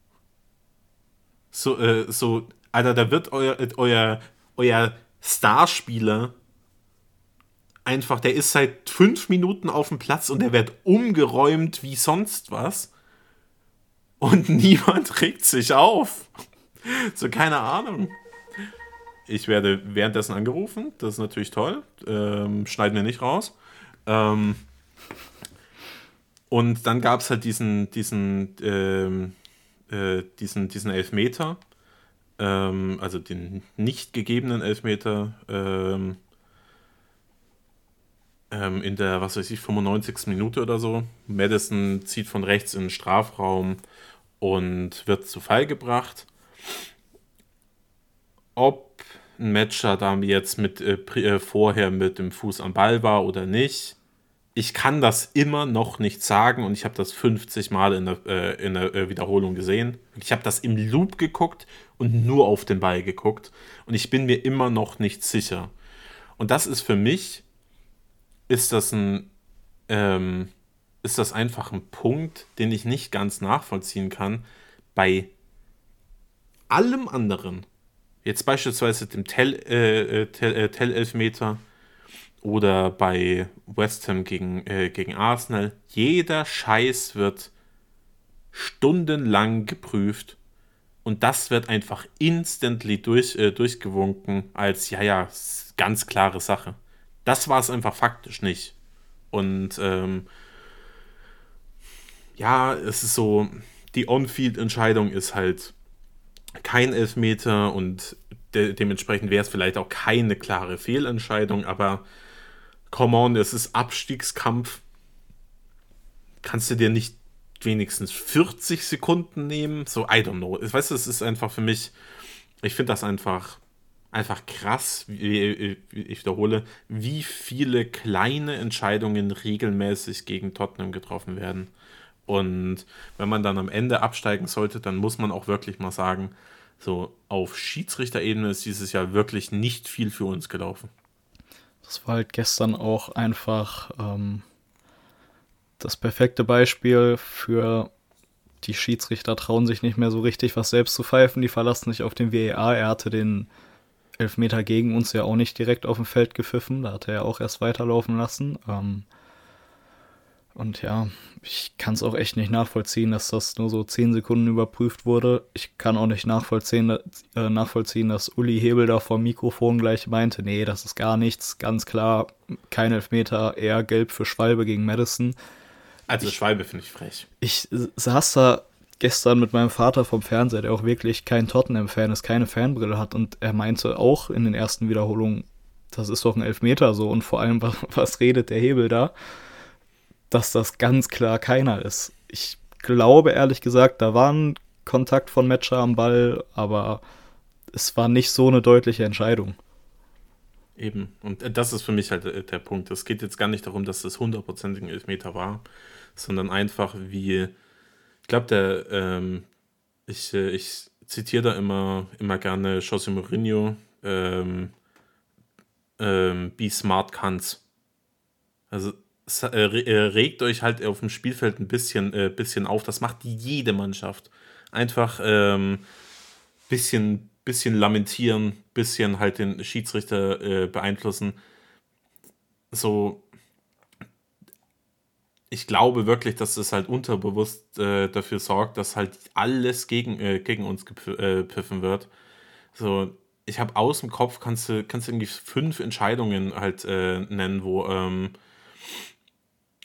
Alter, da wird euer Starspieler einfach, der ist seit 5 Minuten auf dem Platz und der wird umgeräumt wie sonst was. Und niemand regt sich auf. So, keine Ahnung. Ich werde währenddessen angerufen. Das ist natürlich toll. Schneiden wir nicht raus. Und dann gab es halt diesen Elfmeter. Also den nicht gegebenen Elfmeter. In der, was weiß ich, 95. Minute oder so. Maddison zieht von rechts in den Strafraum und wird zu Fall gebracht. Ob ein Matcher da jetzt vorher mit dem Fuß am Ball war oder nicht, ich kann das immer noch nicht sagen und ich habe das 50 Mal in der Wiederholung gesehen. Ich habe das im Loop geguckt und nur auf den Ball geguckt und ich bin mir immer noch nicht sicher. Und das ist für mich, ist das einfach ein Punkt, den ich nicht ganz nachvollziehen kann. Bei allem anderen, jetzt beispielsweise dem Tell-Elfmeter oder bei West Ham gegen Arsenal, jeder Scheiß wird stundenlang geprüft und das wird einfach instantly durchgewunken als, ja, ganz klare Sache. Das war es einfach faktisch nicht. Und ja, es ist so, die On-Field-Entscheidung ist halt kein Elfmeter und dementsprechend wäre es vielleicht auch keine klare Fehlentscheidung, aber come on, es ist Abstiegskampf. Kannst du dir nicht wenigstens 40 Sekunden nehmen? So, I don't know. Weißt du, es ist einfach für mich, ich finde das einfach krass, ich wiederhole, wie viele kleine Entscheidungen regelmäßig gegen Tottenham getroffen werden. Und wenn man dann am Ende absteigen sollte, dann muss man auch wirklich mal sagen, so auf Schiedsrichterebene ist dieses Jahr wirklich nicht viel für uns gelaufen. Das war halt gestern auch einfach das perfekte Beispiel für die Schiedsrichter trauen sich nicht mehr so richtig was selbst zu pfeifen, die verlassen sich auf den VAR. Er hatte den Elfmeter gegen uns ja auch nicht direkt auf dem Feld gepfiffen, da hat er ja auch erst weiterlaufen lassen. Und ja, ich kann es auch echt nicht nachvollziehen, dass das nur so 10 Sekunden überprüft wurde. Ich kann auch nicht nachvollziehen, dass Uli Hebel da vor dem Mikrofon gleich meinte, nee, das ist gar nichts, ganz klar, kein Elfmeter, eher gelb für Schwalbe gegen Maddison. Also Schwalbe finde ich frech. Ich saß da gestern mit meinem Vater vom Fernseher, der auch wirklich kein Tottenham-Fan ist, keine Fanbrille hat und er meinte auch in den ersten Wiederholungen, das ist doch ein Elfmeter so und vor allem, was redet der Hebel da? Dass das ganz klar keiner ist. Ich glaube ehrlich gesagt, da war ein Kontakt von Metscher am Ball, aber es war nicht so eine deutliche Entscheidung. Eben. Und das ist für mich halt der Punkt. Es geht jetzt gar nicht darum, dass das 100% ein Elfmeter war, sondern einfach wie, ich glaube, ich zitiere da immer gerne José Mourinho, be smart cunts. Also regt euch halt auf dem Spielfeld ein bisschen auf. Das macht jede Mannschaft. Einfach bisschen lamentieren, bisschen halt den Schiedsrichter beeinflussen. So, ich glaube wirklich, dass das halt unterbewusst dafür sorgt, dass halt alles gegen uns gepfiffen wird. So, ich habe aus dem Kopf, kannst du irgendwie 5 Entscheidungen halt nennen,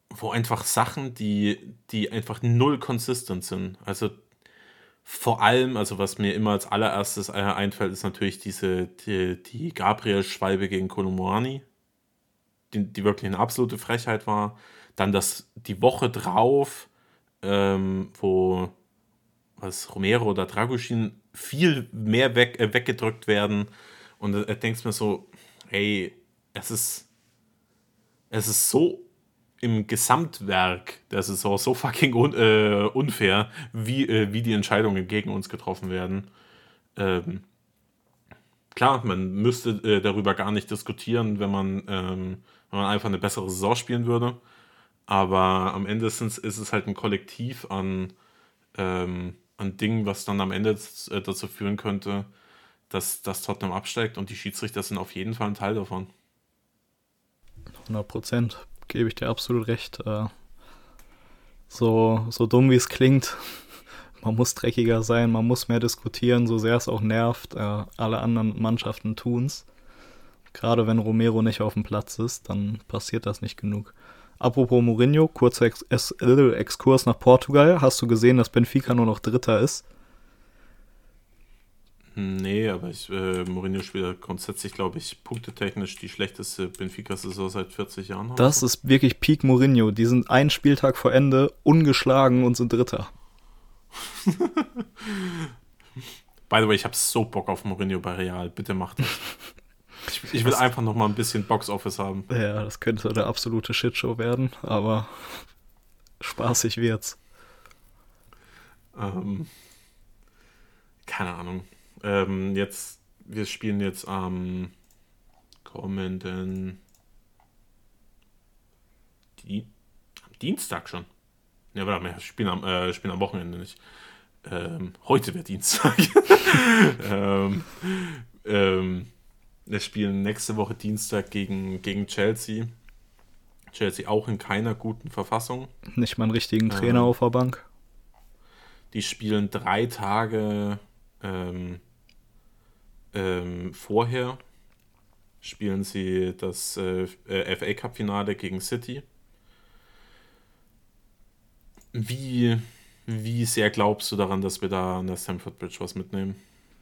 wo einfach Sachen, die einfach null consistent sind. Also vor allem, also was mir immer als allererstes einfällt, ist natürlich die Gabriel-Schwalbe gegen Kolomoani, die wirklich eine absolute Frechheit war. Dann die Woche drauf, wo Romero oder Dragusin viel mehr weggedrückt werden. Und denkst mir so, ey, es ist so im Gesamtwerk der Saison so fucking unfair, wie die Entscheidungen gegen uns getroffen werden. Klar, man müsste darüber gar nicht diskutieren, wenn man einfach eine bessere Saison spielen würde. Aber am Ende ist es halt ein Kollektiv an Dingen, was dann am Ende dazu führen könnte, dass Tottenham absteigt, und die Schiedsrichter sind auf jeden Fall ein Teil davon. 100%, gebe ich dir absolut recht. So dumm wie es klingt, man muss dreckiger sein, man muss mehr diskutieren, so sehr es auch nervt. Alle anderen Mannschaften tun's. Gerade wenn Romero nicht auf dem Platz ist, dann passiert das nicht genug. Apropos Mourinho, kurzer Exkurs nach Portugal. Hast du gesehen, dass Benfica nur noch Dritter ist? Nee, aber Mourinho spielt grundsätzlich, glaube ich, punktetechnisch die schlechteste Benfica-Saison seit 40 Jahren. Das ist wirklich Peak Mourinho. Die sind einen Spieltag vor Ende ungeschlagen und sind Dritter. By the way, ich habe so Bock auf Mourinho bei Real. Bitte macht das. Ich will einfach noch mal ein bisschen Box-Office haben. Ja, das könnte eine absolute Shitshow werden, aber spaßig wird's. Keine Ahnung. Wir spielen jetzt am kommenden Dienstag schon. Ja, warte mal, wir spielen am Wochenende nicht. Heute wäre Dienstag. Wir spielen nächste Woche Dienstag gegen Chelsea. Chelsea auch in keiner guten Verfassung. Nicht mal einen richtigen Trainer auf der Bank. Die spielen 3 Tage vorher spielen sie das FA Cup Finale gegen City. Wie sehr glaubst du daran, dass wir da an der Stamford Bridge was mitnehmen?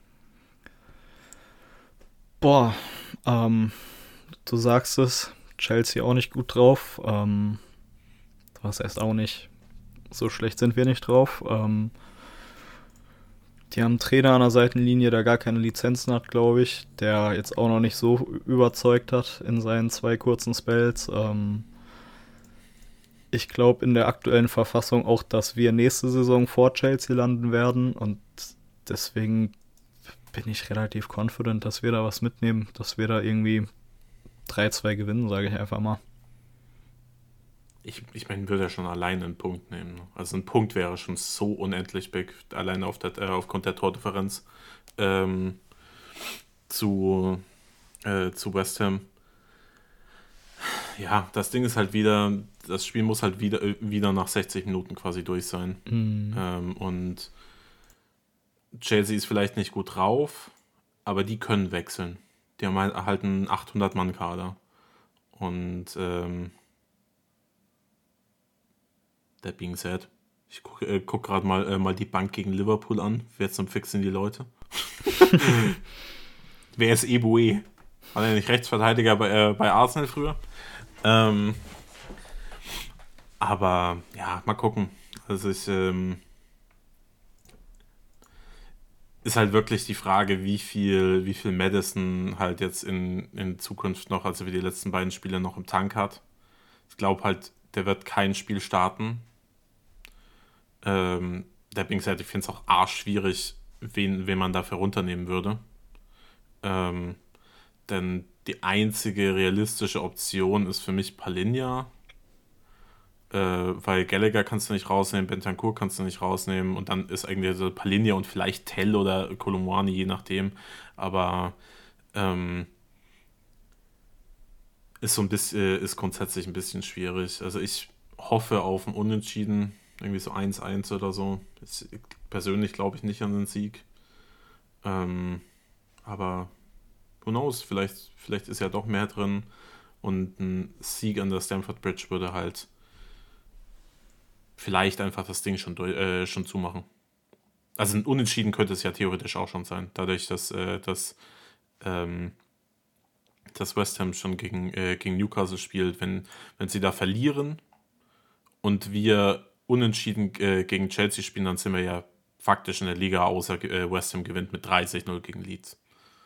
Boah, du sagst es, Chelsea auch nicht gut drauf. Was heißt auch nicht, so schlecht sind wir nicht drauf. Die haben einen Trainer an der Seitenlinie, der gar keine Lizenzen hat, glaube ich, der jetzt auch noch nicht so überzeugt hat in seinen 2 kurzen Spells. Ich glaube in der aktuellen Verfassung auch, dass wir nächste Saison vor Chelsea landen werden, und deswegen bin ich relativ confident, dass wir da was mitnehmen, dass wir da irgendwie 3-2 gewinnen, sage ich einfach mal. Ich meine, würde ja schon alleine einen Punkt nehmen. Also ein Punkt wäre schon so unendlich big, alleine aufgrund der Tordifferenz zu West Ham. Ja, das Ding ist halt wieder, das Spiel muss halt wieder nach 60 Minuten quasi durch sein. Und Chelsea ist vielleicht nicht gut drauf, aber die können wechseln. Die haben halt einen 800-Mann-Kader. Und that being said, ich guck gerade mal die Bank gegen Liverpool an. Wer zum Fix sind die Leute? Wer ist Eboué? War er nicht Rechtsverteidiger bei Arsenal früher? Aber ja, mal gucken. Also ist halt wirklich die Frage, wie viel Maddison halt jetzt in Zukunft noch, also wie die letzten beiden Spiele noch im Tank hat. Ich glaube halt, der wird kein Spiel starten. Der Bingside, ich finde es auch arschschwierig, wen man dafür runternehmen würde. Denn die einzige realistische Option ist für mich Palhinha. Weil Gallagher kannst du nicht rausnehmen, Bentancur kannst du nicht rausnehmen, und dann ist eigentlich so Palhinha und vielleicht Tell oder Kolomoani, je nachdem. Aber ist grundsätzlich ein bisschen schwierig. Also ich hoffe auf ein Unentschieden, irgendwie so 1-1 oder so. Persönlich glaube ich nicht an den Sieg. Aber who knows, vielleicht ist ja doch mehr drin, und ein Sieg an der Stamford Bridge würde halt vielleicht einfach das Ding schon zumachen. Also ein Unentschieden könnte es ja theoretisch auch schon sein, dadurch, dass West Ham schon gegen Newcastle spielt. Wenn sie da verlieren und wir unentschieden gegen Chelsea spielen, dann sind wir ja faktisch in der Liga, außer West Ham gewinnt mit 30-0 gegen Leeds.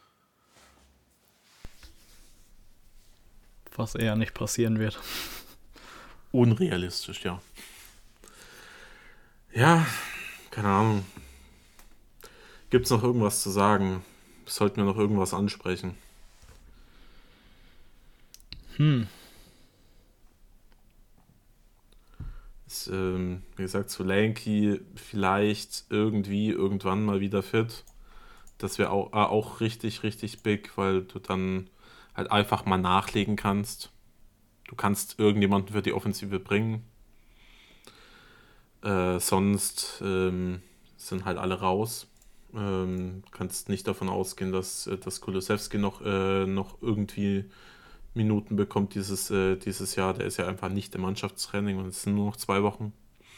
Was eher nicht passieren wird. Unrealistisch, ja. Ja, keine Ahnung. Gibt es noch irgendwas zu sagen? Sollten wir noch irgendwas ansprechen? Ist, wie gesagt, Solanke vielleicht irgendwann mal wieder fit. Das wäre auch richtig, richtig big, weil du dann halt einfach mal nachlegen kannst. Du kannst irgendjemanden für die Offensive bringen. Sonst sind halt alle raus. Kannst nicht davon ausgehen, dass Kulusewski noch irgendwie Minuten bekommt dieses Jahr. Der ist ja einfach nicht im Mannschaftstraining und es sind nur noch 2 Wochen.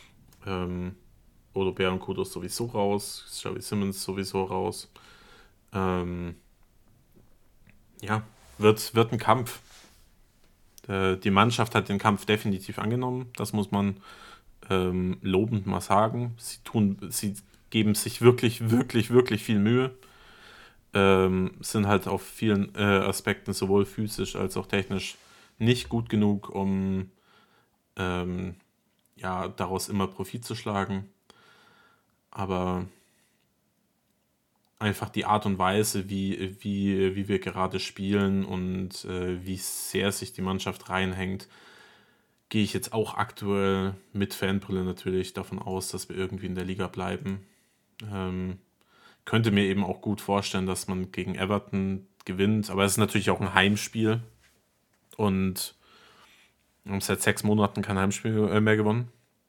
Odo Bernkudos sowieso raus, Xavi Simons sowieso raus. Ja, wird ein Kampf. Die Mannschaft hat den Kampf definitiv angenommen, das muss man lobend mal sagen. Sie geben sich wirklich, wirklich, wirklich viel Mühe. Sind halt auf vielen Aspekten sowohl physisch als auch technisch nicht gut genug, um daraus immer Profit zu schlagen. Aber einfach die Art und Weise, wie wir gerade spielen und wie sehr sich die Mannschaft reinhängt, gehe ich jetzt auch aktuell mit Fanbrille natürlich davon aus, dass wir irgendwie in der Liga bleiben. Könnte mir eben auch gut vorstellen, dass man gegen Everton gewinnt, aber es ist natürlich auch ein Heimspiel und wir haben seit 6 Monaten kein Heimspiel mehr gewonnen.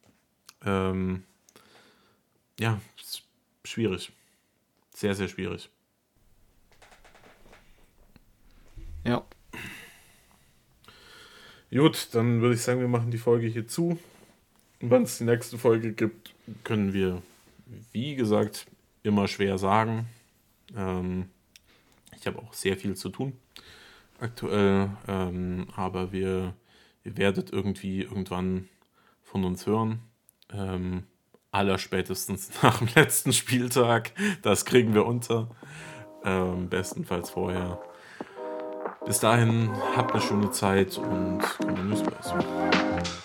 Ist schwierig. Sehr, sehr schwierig. Ja. Gut, dann würde ich sagen, wir machen die Folge hier zu. Und wann es die nächste Folge gibt, können wir, wie gesagt, immer schwer sagen. Ich habe auch sehr viel zu tun aktuell, aber ihr werdet irgendwann von uns hören. Allerspätestens nach dem letzten Spieltag. Das kriegen wir unter. Bestenfalls vorher. Bis dahin, habt eine schöne Zeit und kommt in